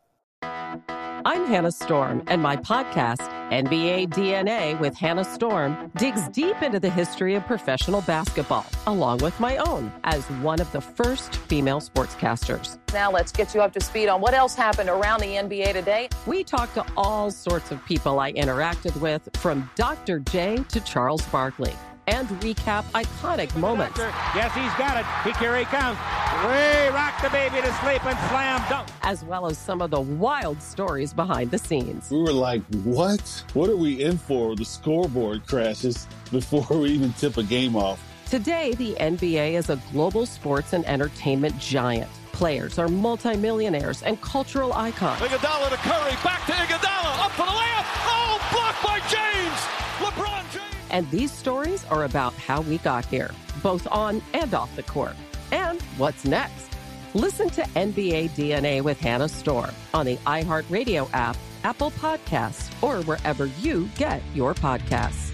I'm Hannah Storm, and my podcast, N B A D N A with Hannah Storm, digs deep into the history of professional basketball, along with my own, as one of the first female sportscasters. Now let's get you up to speed on what else happened around the N B A today. We talked to all sorts of people I interacted with, from Doctor J to Charles Barkley, and recap iconic moments. Yes, he's got it. He here he comes. Way rock the baby to sleep and slam dunk. As well as some of the wild stories behind the scenes. We were like, what? What are we in for? The scoreboard crashes before we even tip a game off. Today, the N B A is a global sports and entertainment giant. Players are multimillionaires and cultural icons. Iguodala to Curry, back to Iguodala, up for the layup. Oh, blocked by James. LeBron James. And these stories are about how we got here, both on and off the court. And what's next? Listen to N B A D N A with Hannah Storm on the iHeartRadio app, Apple Podcasts, or wherever you get your podcasts.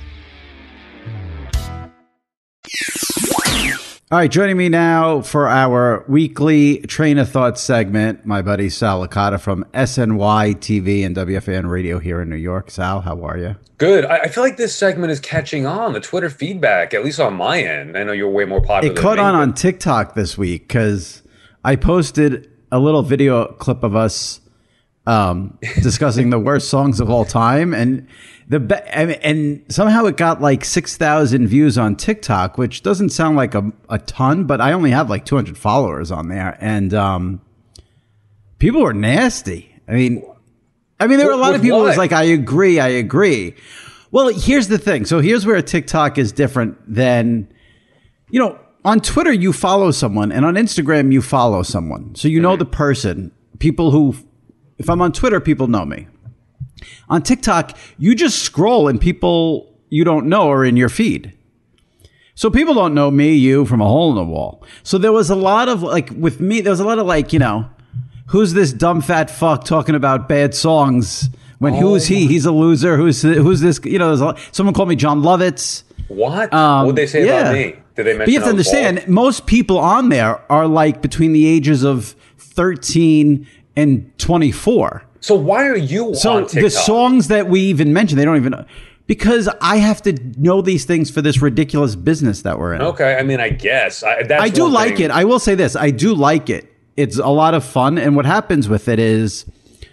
All right, joining me now for our weekly Train of Thought segment, my buddy Sal Licata from S N Y T V and W F A N Radio here in New York. Sal, how are you? Good. I, I feel like this segment is catching on. The Twitter feedback, at least on my end. I know you're way more popular. It caught than me, on but- on TikTok this week because I posted a little video clip of us um, discussing the worst songs of all time, and the be- and, and somehow it got like six thousand views on TikTok, which doesn't sound like a, a ton, but I only have like two hundred followers on there, and um, people were nasty. I mean, I mean, there were a lot With of people who what? was like, I agree, I agree. Well, here's the thing. So here's where TikTok is different than, you know, on Twitter, you follow someone, and on Instagram, you follow someone. So you know the person. People who, if I'm on Twitter, people know me. On TikTok, you just scroll and people you don't know are in your feed. So people don't know me, you, from a hole in the wall. So there was a lot of, like, with me, there was a lot of, like, you know, who's this dumb fat fuck talking about bad songs? When Oh who's he? He's a loser. Who's who's this? You know, there's a lot, someone called me John Lovitz. What? Um, What'd they say yeah. about me? Did they mention But you have to I was understand, bald? most people on there are like between the ages of thirteen and twenty-four. So why are you So on TikTok? the songs that we even mention, they don't even know. Because I have to know these things for this ridiculous business that we're in. Okay, I mean, I guess. I, that's I do one like thing. it. I will say this. I do like it. It's a lot of fun. And what happens with it is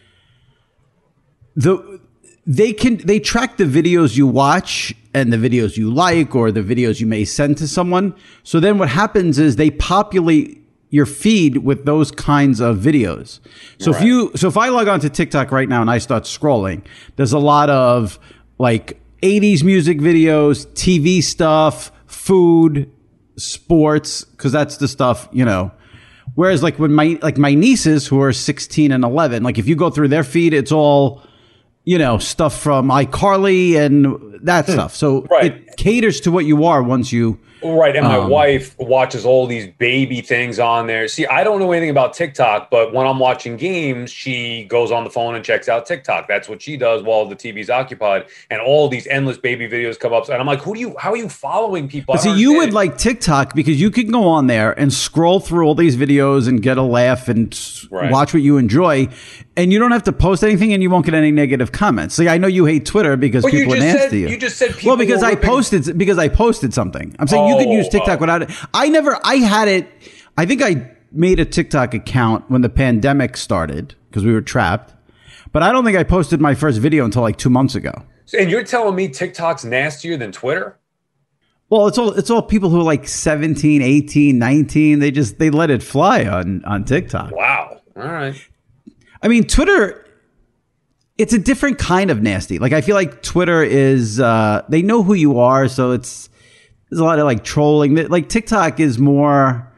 the they can they track the videos you watch and the videos you like or the videos you may send to someone. So then what happens is they populate your feed with those kinds of videos. So Right. if you so if I log on to TikTok right now and I start scrolling, there's a lot of like eighties music videos, T V stuff, food, sports, because that's the stuff, you know. Whereas like when my like my nieces who are sixteen and eleven, like if you go through their feed, it's all, you know, stuff from iCarly and that stuff. So Right. it caters to what you are once you Right, and my Um, wife watches all these baby things on there. See, I don't know anything about TikTok, but when I'm watching games, she goes on the phone and checks out TikTok. That's what she does while the T V's occupied, and all these endless baby videos come up. And I'm like, who do you? How are you following people? But I see, don't you would understand. like TikTok because you can go on there and scroll through all these videos and get a laugh and s- Right. watch what you enjoy, and you don't have to post anything, and you won't get any negative comments. See, I know you hate Twitter because But you people are just nasty said- to you. you just said people well because were I ripping- posted because I posted something. I'm saying you could Oh, use TikTok oh. without it. I never. I had it. I think I made a TikTok account when the pandemic started because we were trapped. But I don't think I posted my first video until like two months ago. And you're telling me TikTok's nastier than Twitter? Well, it's all it's all people who are like seventeen, eighteen, nineteen. They just they let it fly on, on TikTok. Wow. All right. I mean, Twitter, it's a different kind of nasty. Like, I feel like Twitter is, uh, they know who you are. So it's, there's a lot of like trolling. Like TikTok is more,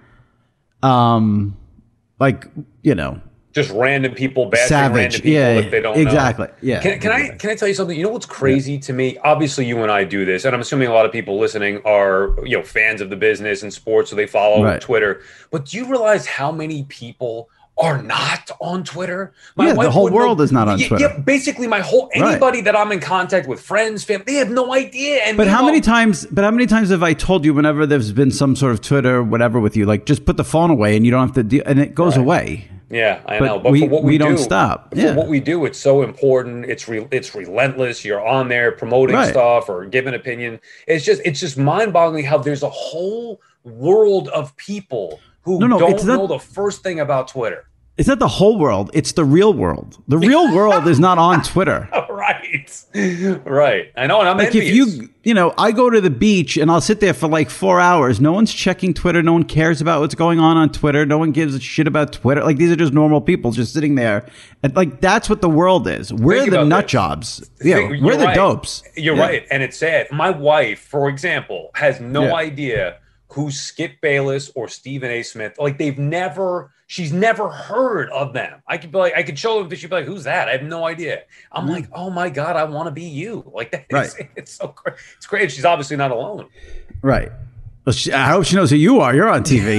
um, like, you know, just random people bashing savage. random people yeah, that they don't exactly. know. Yeah. Can, can I can I tell you something? You know what's crazy yeah. to me? Obviously, you and I do this, and I'm assuming a lot of people listening are, you know, fans of the business and sports, so they follow right. Twitter. But do you realize how many people are not on Twitter? My yeah, the whole world know, is not on yeah, Twitter. Yeah, basically, my whole anybody right. that I'm in contact with, friends, family, they have no idea. And but how know, many times? But how many times have I told you whenever there's been some sort of Twitter, whatever, with you, like just put the phone away and you don't have to deal, and it goes right. away. Yeah, I but know. But we, for what we, we do, don't stop. For yeah. what we do, it's so important. It's re, it's relentless. You're on there promoting right. stuff or giving opinion. It's just it's just mind-boggling how there's a whole world of people who no, no, don't not, know the first thing about Twitter. It's not the whole world. It's the real world. The real world is not on Twitter. Right. Right. I know. And I'm like envious. If you, you know, I go to the beach and I'll sit there for like four hours. No one's checking Twitter. No one cares about what's going on on Twitter. No one gives a shit about Twitter. Like, these are just normal people just sitting there. And like, that's what the world is. We're Think the nut this. jobs. Think, Yeah, we're the right. dopes. You're yeah. right. And it's sad. My wife, for example, has no Yeah. idea who Skip Bayless or Stephen A. Smith. Like, they've never, she's never heard of them. I could be like, I could show them, but she'd be like, who's that? I have no idea. I'm mm. like, oh my God, I want to be you. Like, that right. is, it's so great. It's great. She's obviously not alone. Right. Well, she, I hope she knows who you are. You're on T V.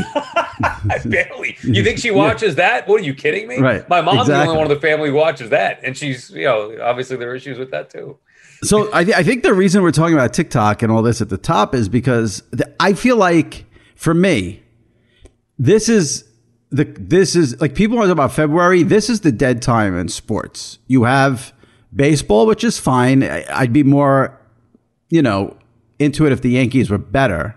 Barely. You think she watches yeah. that? What, are you kidding me? Right. My mom's exactly. the only one of the family who watches that. And she's, you know, obviously there are issues with that too. So I, th- I think the reason we're talking about TikTok and all this at the top is because th- I feel like, for me, this is the this is like, people are talking about February. This is the dead time in sports. You have baseball, which is fine. I, I'd be more, you know, into it if the Yankees were better.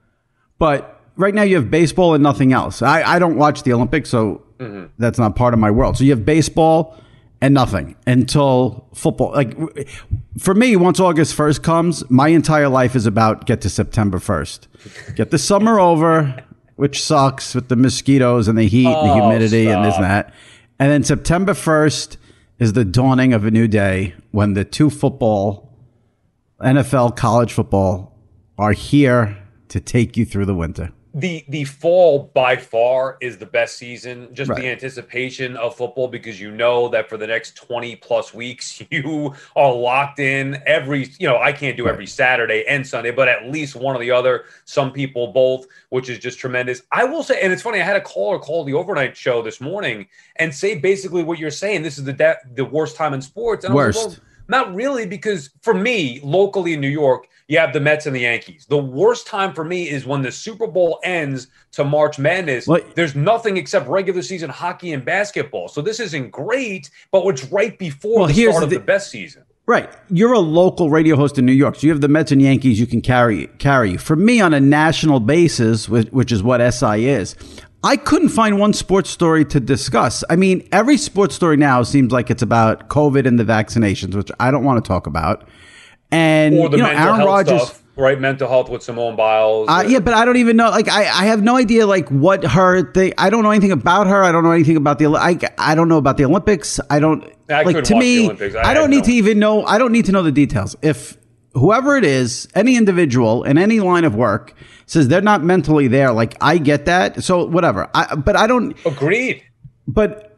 But right now you have baseball and nothing else. I, I don't watch the Olympics, so mm-hmm. that's not part of my world. So you have baseball and nothing until football. Like, for me, once August first comes, my entire life is about get to September first. Get the summer over, which sucks with the mosquitoes and the heat oh, and the humidity stop. and this and that. And then September first is the dawning of a new day when the two football, N F L, college football, are here to take you through the winter. The the fall by far is the best season, just right. the anticipation of football, because you know that for the next twenty plus weeks, you are locked in every, you know, I can't do every Saturday and Sunday, but at least one or the other, some people both, which is just tremendous. I will say, and it's funny, I had a caller call the overnight show this morning and say basically what you're saying. This is the de- the worst time in sports. And worst. I was like, well, not really, because for me, locally in New York, you have the Mets and the Yankees. The worst time for me is when the Super Bowl ends to March Madness. Well, there's nothing except regular season hockey and basketball. So this isn't great, but it's right before well, the here's start the, of the best season. Right. You're a local radio host in New York. So you have the Mets and Yankees you can carry carry you. For me, on a national basis, which, which is what S I is, I couldn't find one sports story to discuss. I mean, every sports story now seems like it's about COVID and the vaccinations, which I don't want to talk about. And, or the you know, mental Aaron health Rodgers, stuff, right? Mental health with Simone Biles. Uh, yeah, but I don't even know. Like, I, I have no idea, like, what her thing. I don't know anything about her. I don't know anything about the. I, I don't know about the Olympics. I don't. I like to me. I, I don't need no. to even know. I don't need to know the details. If whoever it is, any individual in any line of work says they're not mentally there, like, I get that. So whatever. I, but I don't. Agreed. But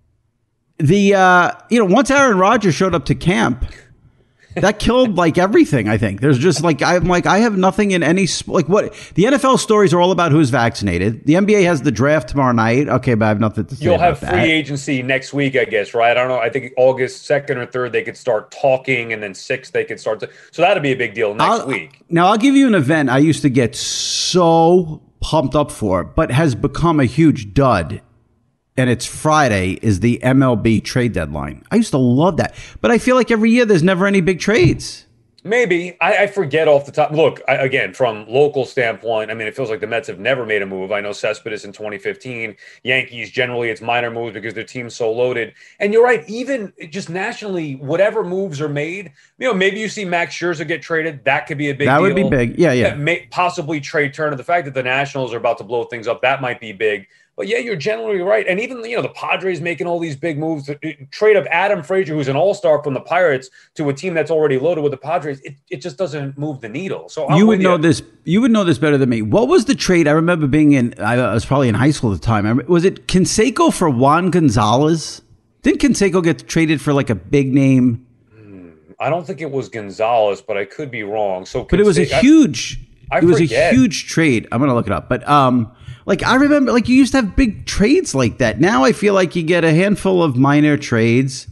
the uh, you know, once Aaron Rodgers showed up to camp, that killed like everything. I think there's just like I'm like I have nothing in any like what the N F L stories are all about. Who's vaccinated? The N B A has the draft tomorrow night. Okay, but I have nothing to say. You'll about have free that. agency next week, I guess, right? I don't know. I think August second or third they could start talking, and then sixth they could start. To, so that'd be a big deal next I'll, week. Now I'll give you an event I used to get so pumped up for, but has become a huge dud. And it's Friday is the M L B trade deadline. I used to love that. But I feel like every year there's never any big trades. Maybe. I, I forget off the top. Look, I, again, from local standpoint, I mean, it feels like the Mets have never made a move. I know Cespedes in twenty fifteen. Yankees, generally, it's minor moves because their team's so loaded. And you're right, even just nationally, whatever moves are made, you know, maybe you see Max Scherzer get traded. That could be a big that deal. That would be big. Yeah, yeah. May, possibly trade Turner. The fact that the Nationals are about to blow things up, that might be big. But yeah, you're generally right. And even, you know, the Padres making all these big moves, trade of Adam Frazier, who's an all-star from the Pirates, to a team that's already loaded with the Padres, it, it just doesn't move the needle. So I'm you would know you. this. You would know this better than me. What was the trade? I remember being in, I was probably in high school at the time. I, was it Canseco for Juan Gonzalez? Didn't Canseco get traded for like a big name? I don't think it was Gonzalez, but I could be wrong. So, But Canseco, it was a huge, I, I it was forget. a huge trade. I'm going to look it up. But, um, Like, I remember, like, you used to have big trades like that. Now I feel like you get a handful of minor trades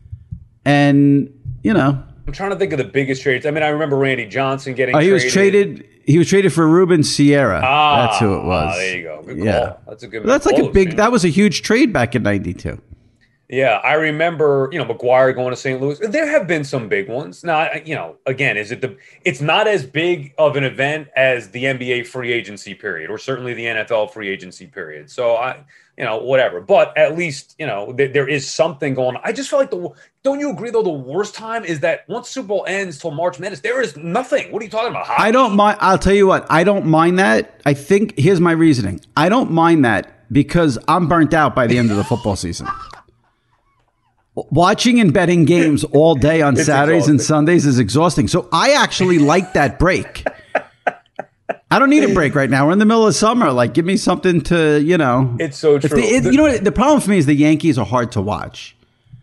and, you know. I'm trying to think of the biggest trades. I mean, I remember Randy Johnson getting oh, he traded. was traded. He was traded for Ruben Sierra. Ah, that's who it was. Ah, there you go. Good call. Yeah. That's a good well, That's like a big, that was a huge trade back in ninety-two. Yeah, I remember, you know, McGuire going to Saint Louis. There have been some big ones. Now, you know, again, is it the? It's not as big of an event as the N B A free agency period, or certainly the N F L free agency period. So I, you know, whatever. But at least, you know, th- there is something going on. I just feel like the. Don't you agree though? The worst time is that once Super Bowl ends till March Madness, there is nothing. What are you talking about? Hockey? I don't mind. I'll tell you what. I don't mind that. I think here's my reasoning. I don't mind that because I'm burnt out by the end of the football season. Watching and betting games all day on it's Saturdays exhausting. and Sundays is exhausting. So I actually like that break. I don't need a break right now. We're in the middle of summer. Like, give me something to, you know. It's so true. The, it, you know what? The problem for me is the Yankees are hard to watch.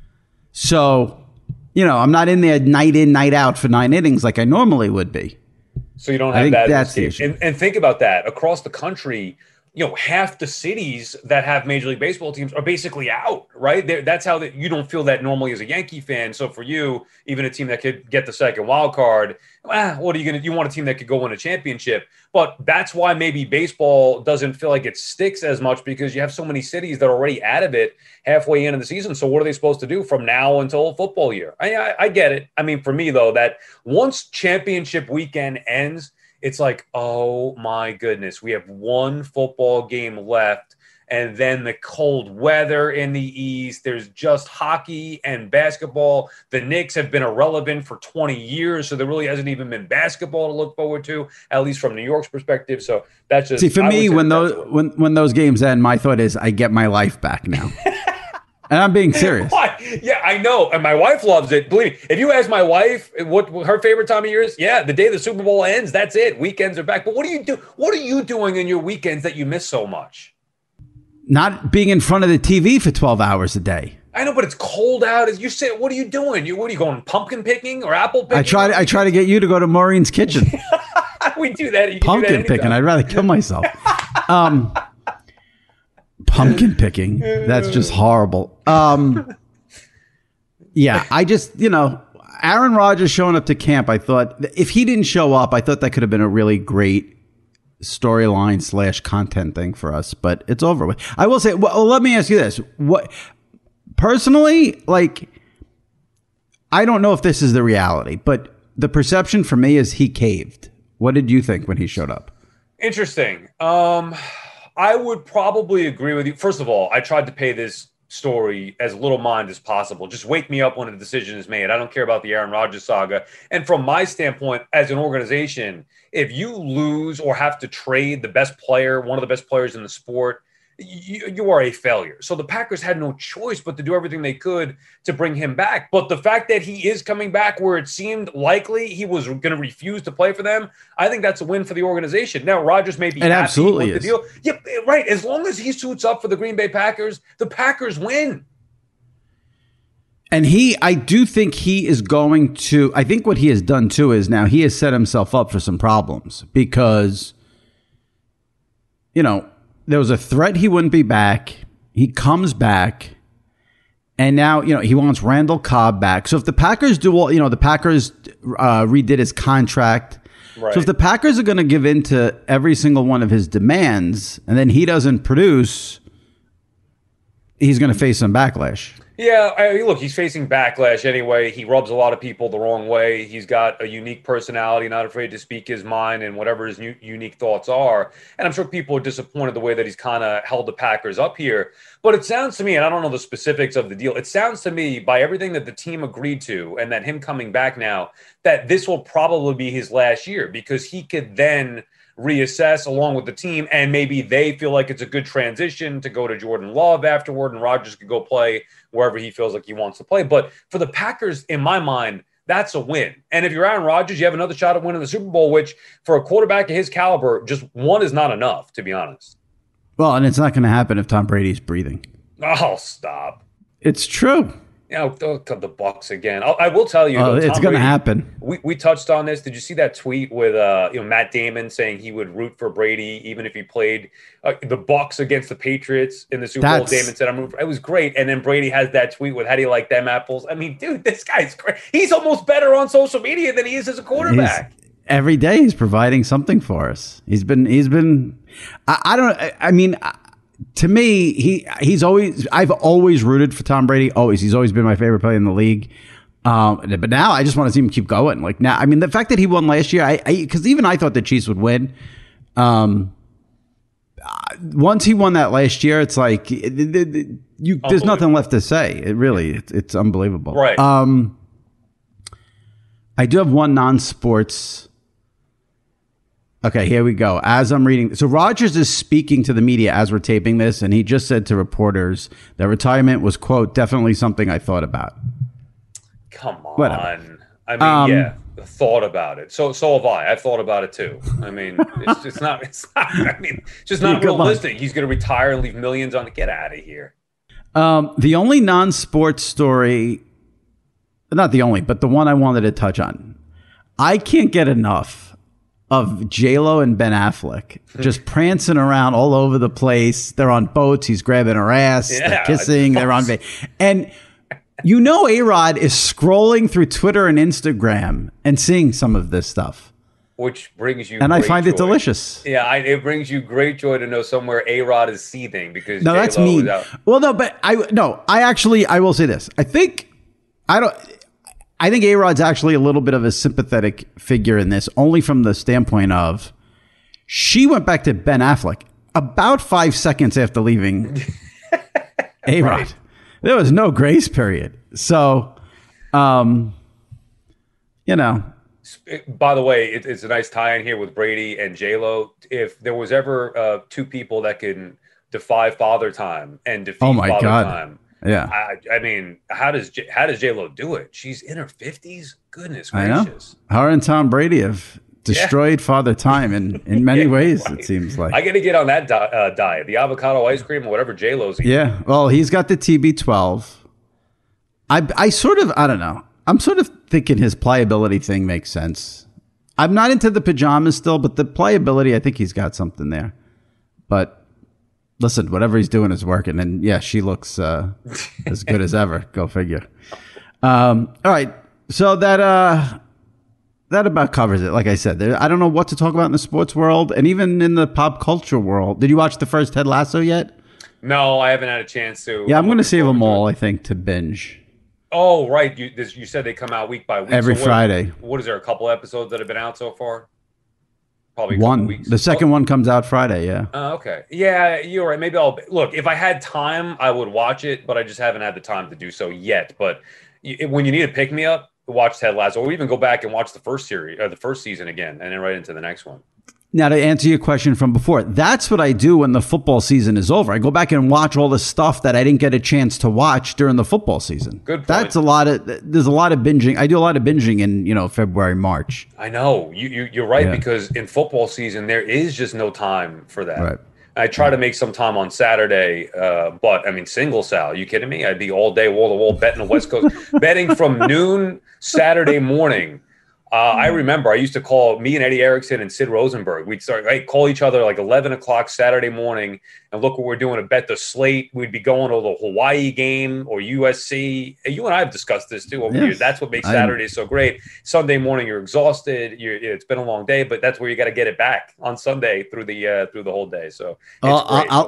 So, you know, I'm not in there night in, night out for nine innings like I normally would be. So you don't have that. That's the issue. And, and think about that. Across the country, you know, half the cities that have Major League Baseball teams are basically out, right? They're, that's how that you don't feel that normally as a Yankee fan. So for you, even a team that could get the second wild card, ah, what are you going to, you want a team that could go win a championship. But that's why maybe baseball doesn't feel like it sticks as much because you have so many cities that are already out of it halfway into the season. So what are they supposed to do from now until football year? I, I, I get it. I mean, for me though, that once championship weekend ends, it's like, oh my goodness, we have one football game left. And then the cold weather in the East. There's just hockey and basketball. The Knicks have been irrelevant for twenty years. So there really hasn't even been basketball to look forward to, at least from New York's perspective. So that's just. See, for me, when those, when, when those games end, my thought is I get my life back now. And I'm being serious. Yeah, I know. And my wife loves it. Believe me, if you ask my wife what her favorite time of year is, yeah, the day the Super Bowl ends, that's it. Weekends are back. But what do you do? What are you doing in your weekends that you miss so much? Not being in front of the T V for twelve hours a day. I know, but it's cold out. You say, what are you doing? You what are you going pumpkin picking or apple picking? I try to, I try to get you to go to Maureen's kitchen. We do that. You pumpkin do that picking. I'd rather kill myself. um Pumpkin picking. That's just horrible. Um, yeah, I just, you know, Aaron Rodgers showing up to camp, I thought, if he didn't show up, I thought that could have been a really great storyline slash content thing for us, but it's over with. I will say, well, let me ask you this. What, personally, like, I don't know if this is the reality, but the perception for me is he caved. What did you think when he showed up? Interesting. Um... I would probably agree with you. First of all, I tried to pay this story as little mind as possible. Just wake me up when a decision is made. I don't care about the Aaron Rodgers saga. And from my standpoint, as an organization, if you lose or have to trade the best player, one of the best players in the sport, you, you are a failure. So the Packers had no choice but to do everything they could to bring him back. But the fact that he is coming back where it seemed likely he was going to refuse to play for them, I think that's a win for the organization. Now, Rodgers may be it happy absolutely with the deal. Yeah, right. As long as he suits up for the Green Bay Packers, the Packers win. And he, I do think he is going to, I think what he has done too is now he has set himself up for some problems because, you know, there was a threat he wouldn't be back. He comes back. And now, you know, he wants Randall Cobb back. So if the Packers do all, you know, the Packers uh, redid his contract. Right. So if the Packers are going to give in to every single one of his demands and then he doesn't produce, he's going to face some backlash. Yeah, I mean, look, he's facing backlash anyway. He rubs a lot of people the wrong way. He's got a unique personality, not afraid to speak his mind and whatever his new, unique thoughts are. And I'm sure people are disappointed the way that he's kind of held the Packers up here. But it sounds to me, and I don't know the specifics of the deal, it sounds to me, by everything that the team agreed to and that him coming back now, that this will probably be his last year because he could then reassess along with the team, and maybe they feel like it's a good transition to go to Jordan Love afterward, and Rodgers could go play wherever he feels like he wants to play. But for the Packers, in my mind, that's a win. And if you're Aaron Rodgers, you have another shot at winning the Super Bowl, which for a quarterback of his caliber, just one is not enough, to be honest. Well, and it's not going to happen if Tom Brady's breathing. Oh, stop. It's true. You know, the Bucs again. I'll, I will tell you, oh, though, it's going to happen. We we touched on this. Did you see that tweet with uh, you know Matt Damon saying he would root for Brady even if he played uh, the Bucs against the Patriots in the Super That's... Bowl? Damon said, "I'm rooting for." It was great. And then Brady has that tweet with, "How do you like them apples?" I mean, dude, this guy's great. He's almost better on social media than he is as a quarterback. He's, every day he's providing something for us. He's been. He's been. I, I don't. I, I mean. I, To me, he he's always I've always rooted for Tom Brady. Always, he's always been my favorite player in the league. Um, but now I just want to see him keep going. Like now, I mean, the fact that he won last year, I because even I thought the Chiefs would win. Um, once he won that last year, it's like it, it, it, you there's nothing left to say. It really, it's, it's unbelievable. Right. Um, I do have one non-sports. Okay, here we go. As I'm reading, so Rodgers is speaking to the media as we're taping this, and he just said to reporters that retirement was, quote, definitely something I thought about. Come on. Whatever. I mean, um, yeah, thought about it. So so have I. I've thought about it too. I mean, it's just not, it's not, I mean, it's just not realistic. He's going to retire and leave millions on the get out of here. Um, the only non-sports story, not the only, but the one I wanted to touch on. I can't get enough of J-Lo and Ben Affleck just prancing around all over the place. They're on boats. He's grabbing her ass. Yeah, they're kissing. They're on. And you know A-Rod is scrolling through Twitter and Instagram and seeing some of this stuff. Which brings you And I find joy. it delicious. Yeah, I, it brings you great joy to know somewhere A-Rod is seething because No, J-Lo that's mean. is out. Well, no, but I no, I actually I will say this. I think I don't I think A-Rod's actually a little bit of a sympathetic figure in this, only from the standpoint of she went back to Ben Affleck about five seconds after leaving A-Rod. Right. There was no grace period. So, um, you know. By the way, it, it's a nice tie-in here with Brady and J-Lo. If there was ever uh, two people that can defy father time and defeat oh my father God. time, yeah, I, I mean, how does J- how does J-Lo do it? She's in her fifties. Goodness gracious! I know. Her and Tom Brady have destroyed yeah. Father Time in, in many yeah, ways. Right. It seems like I got to get on that di- uh, diet, the avocado ice cream or whatever J-Lo's eating. Yeah, well, he's got the T B twelve. I I sort of I don't know. I'm sort of thinking his pliability thing makes sense. I'm not into the pajamas still, but the pliability, I think he's got something there. But listen, whatever he's doing is working. And yeah, she looks uh, as good as ever. Go figure. Um, all right. So that uh, that about covers it. Like I said, there, I don't know what to talk about in the sports world and even in the pop culture world. Did you watch the first Ted Lasso yet? No, I haven't had a chance to. Yeah, I'm going to save them all, I think, to binge. Oh, right. You this, you said they come out week by week. Every so what, Friday. What is there, a couple episodes that have been out so far? Probably a one. couple weeks. The second oh. one comes out Friday, yeah. Uh, okay. Yeah, you're right. Maybe I'll... Look, if I had time, I would watch it, but I just haven't had the time to do so yet. But you, when you need to pick me up, watch Ted Lasso, or even go back and watch the first series, or the first season again, and then right into the next one. Now, to answer your question from before, that's what I do when the football season is over. I go back and watch all the stuff that I didn't get a chance to watch during the football season. Good point. That's a lot of, there's a lot of binging. I do a lot of binging in, you know, February, March. I know. You, you, you're right, yeah. because in football season, there is just no time for that. Right. I try to make some time on Saturday, uh, but, I mean, single Sal, you kidding me? I'd be all day, wall-to-wall betting the West Coast, betting from noon Saturday morning. Uh, I remember I used to call me and Eddie Erickson and Sid Rosenberg. We'd start hey, call each other like eleven o'clock Saturday morning and look what we're doing to bet the slate. We'd be going to the Hawaii game or U S C. You and I have discussed this too over yes. the years. That's what makes Saturdays so great. Sunday morning, you're exhausted. You're, it's been a long day, but that's where you got to get it back on Sunday through the uh, through the whole day. So it's uh, great. I'll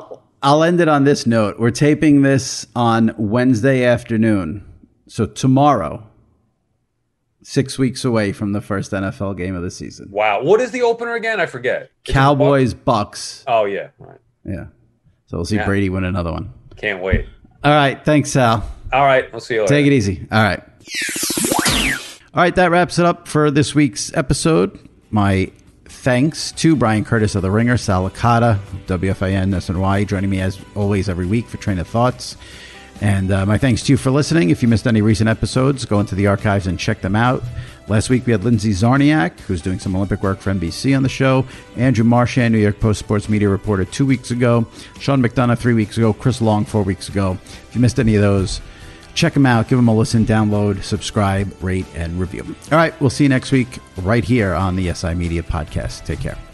I'll end it on this note. We're taping this on Wednesday afternoon. So tomorrow, six weeks away from the first N F L game of the season. Wow. What is the opener again? I forget. Is Cowboys, Bucks? Bucks? Oh, yeah. Right. Yeah. So we'll see yeah. Brady win another one. Can't wait. All right. Thanks, Sal. All right. We'll see you later. Take it easy. All right. All right. That wraps it up for this week's episode. My thanks to Brian Curtis of The Ringer, Sal Licata, W F A N S N Y, joining me as always every week for Train of Thoughts. And uh, my thanks to you for listening. If you missed any recent episodes, go into the archives and check them out. Last week we had Lindsay Zarniak, who's doing some Olympic work for N B C on the show. Andrew Marchand, New York Post sports media reporter, two weeks ago. Sean McDonough, three weeks ago. Chris Long, four weeks ago. If you missed any of those, check them out. Give them a listen, download, subscribe, rate, and review. All right, we'll see you next week right here on the S I Media Podcast. Take care.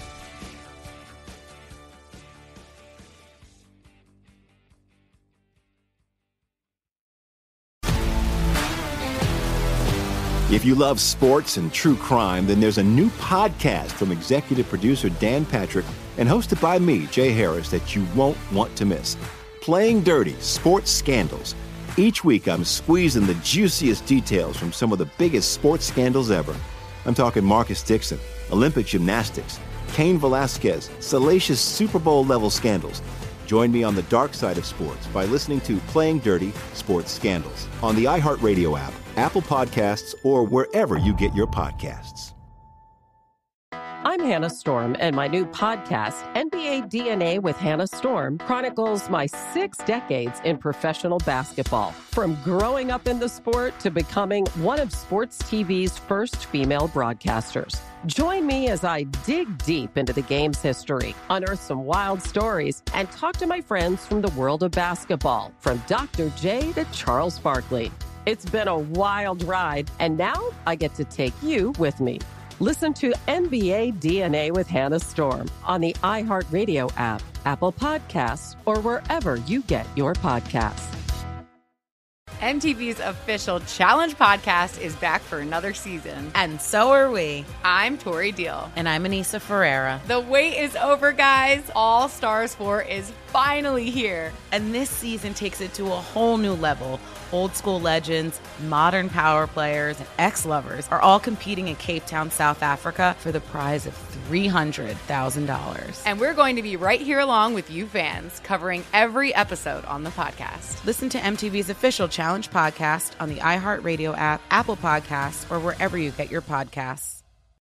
If you love sports and true crime, then there's a new podcast from executive producer Dan Patrick and hosted by me, Jay Harris, that you won't want to miss. Playing Dirty: Sports Scandals. Each week, I'm squeezing the juiciest details from some of the biggest sports scandals ever. I'm talking Marcus Dixon, Olympic gymnastics, Cain Velasquez, salacious Super Bowl-level scandals. Join me on the dark side of sports by listening to Playing Dirty: Sports Scandals on the iHeartRadio app, Apple Podcasts, or wherever you get your podcasts. I'm Hannah Storm, and my new podcast, N B A D N A with Hannah Storm, chronicles my six decades in professional basketball. From growing up in the sport to becoming one of sports T V's first female broadcasters. Join me as I dig deep into the game's history, unearth some wild stories, and talk to my friends from the world of basketball, from Doctor J to Charles Barkley. It's been a wild ride, and now I get to take you with me. Listen to N B A D N A with Hannah Storm on the iHeartRadio app, Apple Podcasts, or wherever you get your podcasts. M T V's official Challenge podcast is back for another season. And so are we. I'm Tori Deal. And I'm Anissa Ferreira. The wait is over, guys. All Stars four is finally here. And this season takes it to a whole new level. Old school legends, modern power players, and ex-lovers are all competing in Cape Town, South Africa for the prize of three hundred thousand dollars. And we're going to be right here along with you fans, covering every episode on the podcast. Listen to M T V's official Challenge podcast on the iHeartRadio app, Apple Podcasts, or wherever you get your podcasts.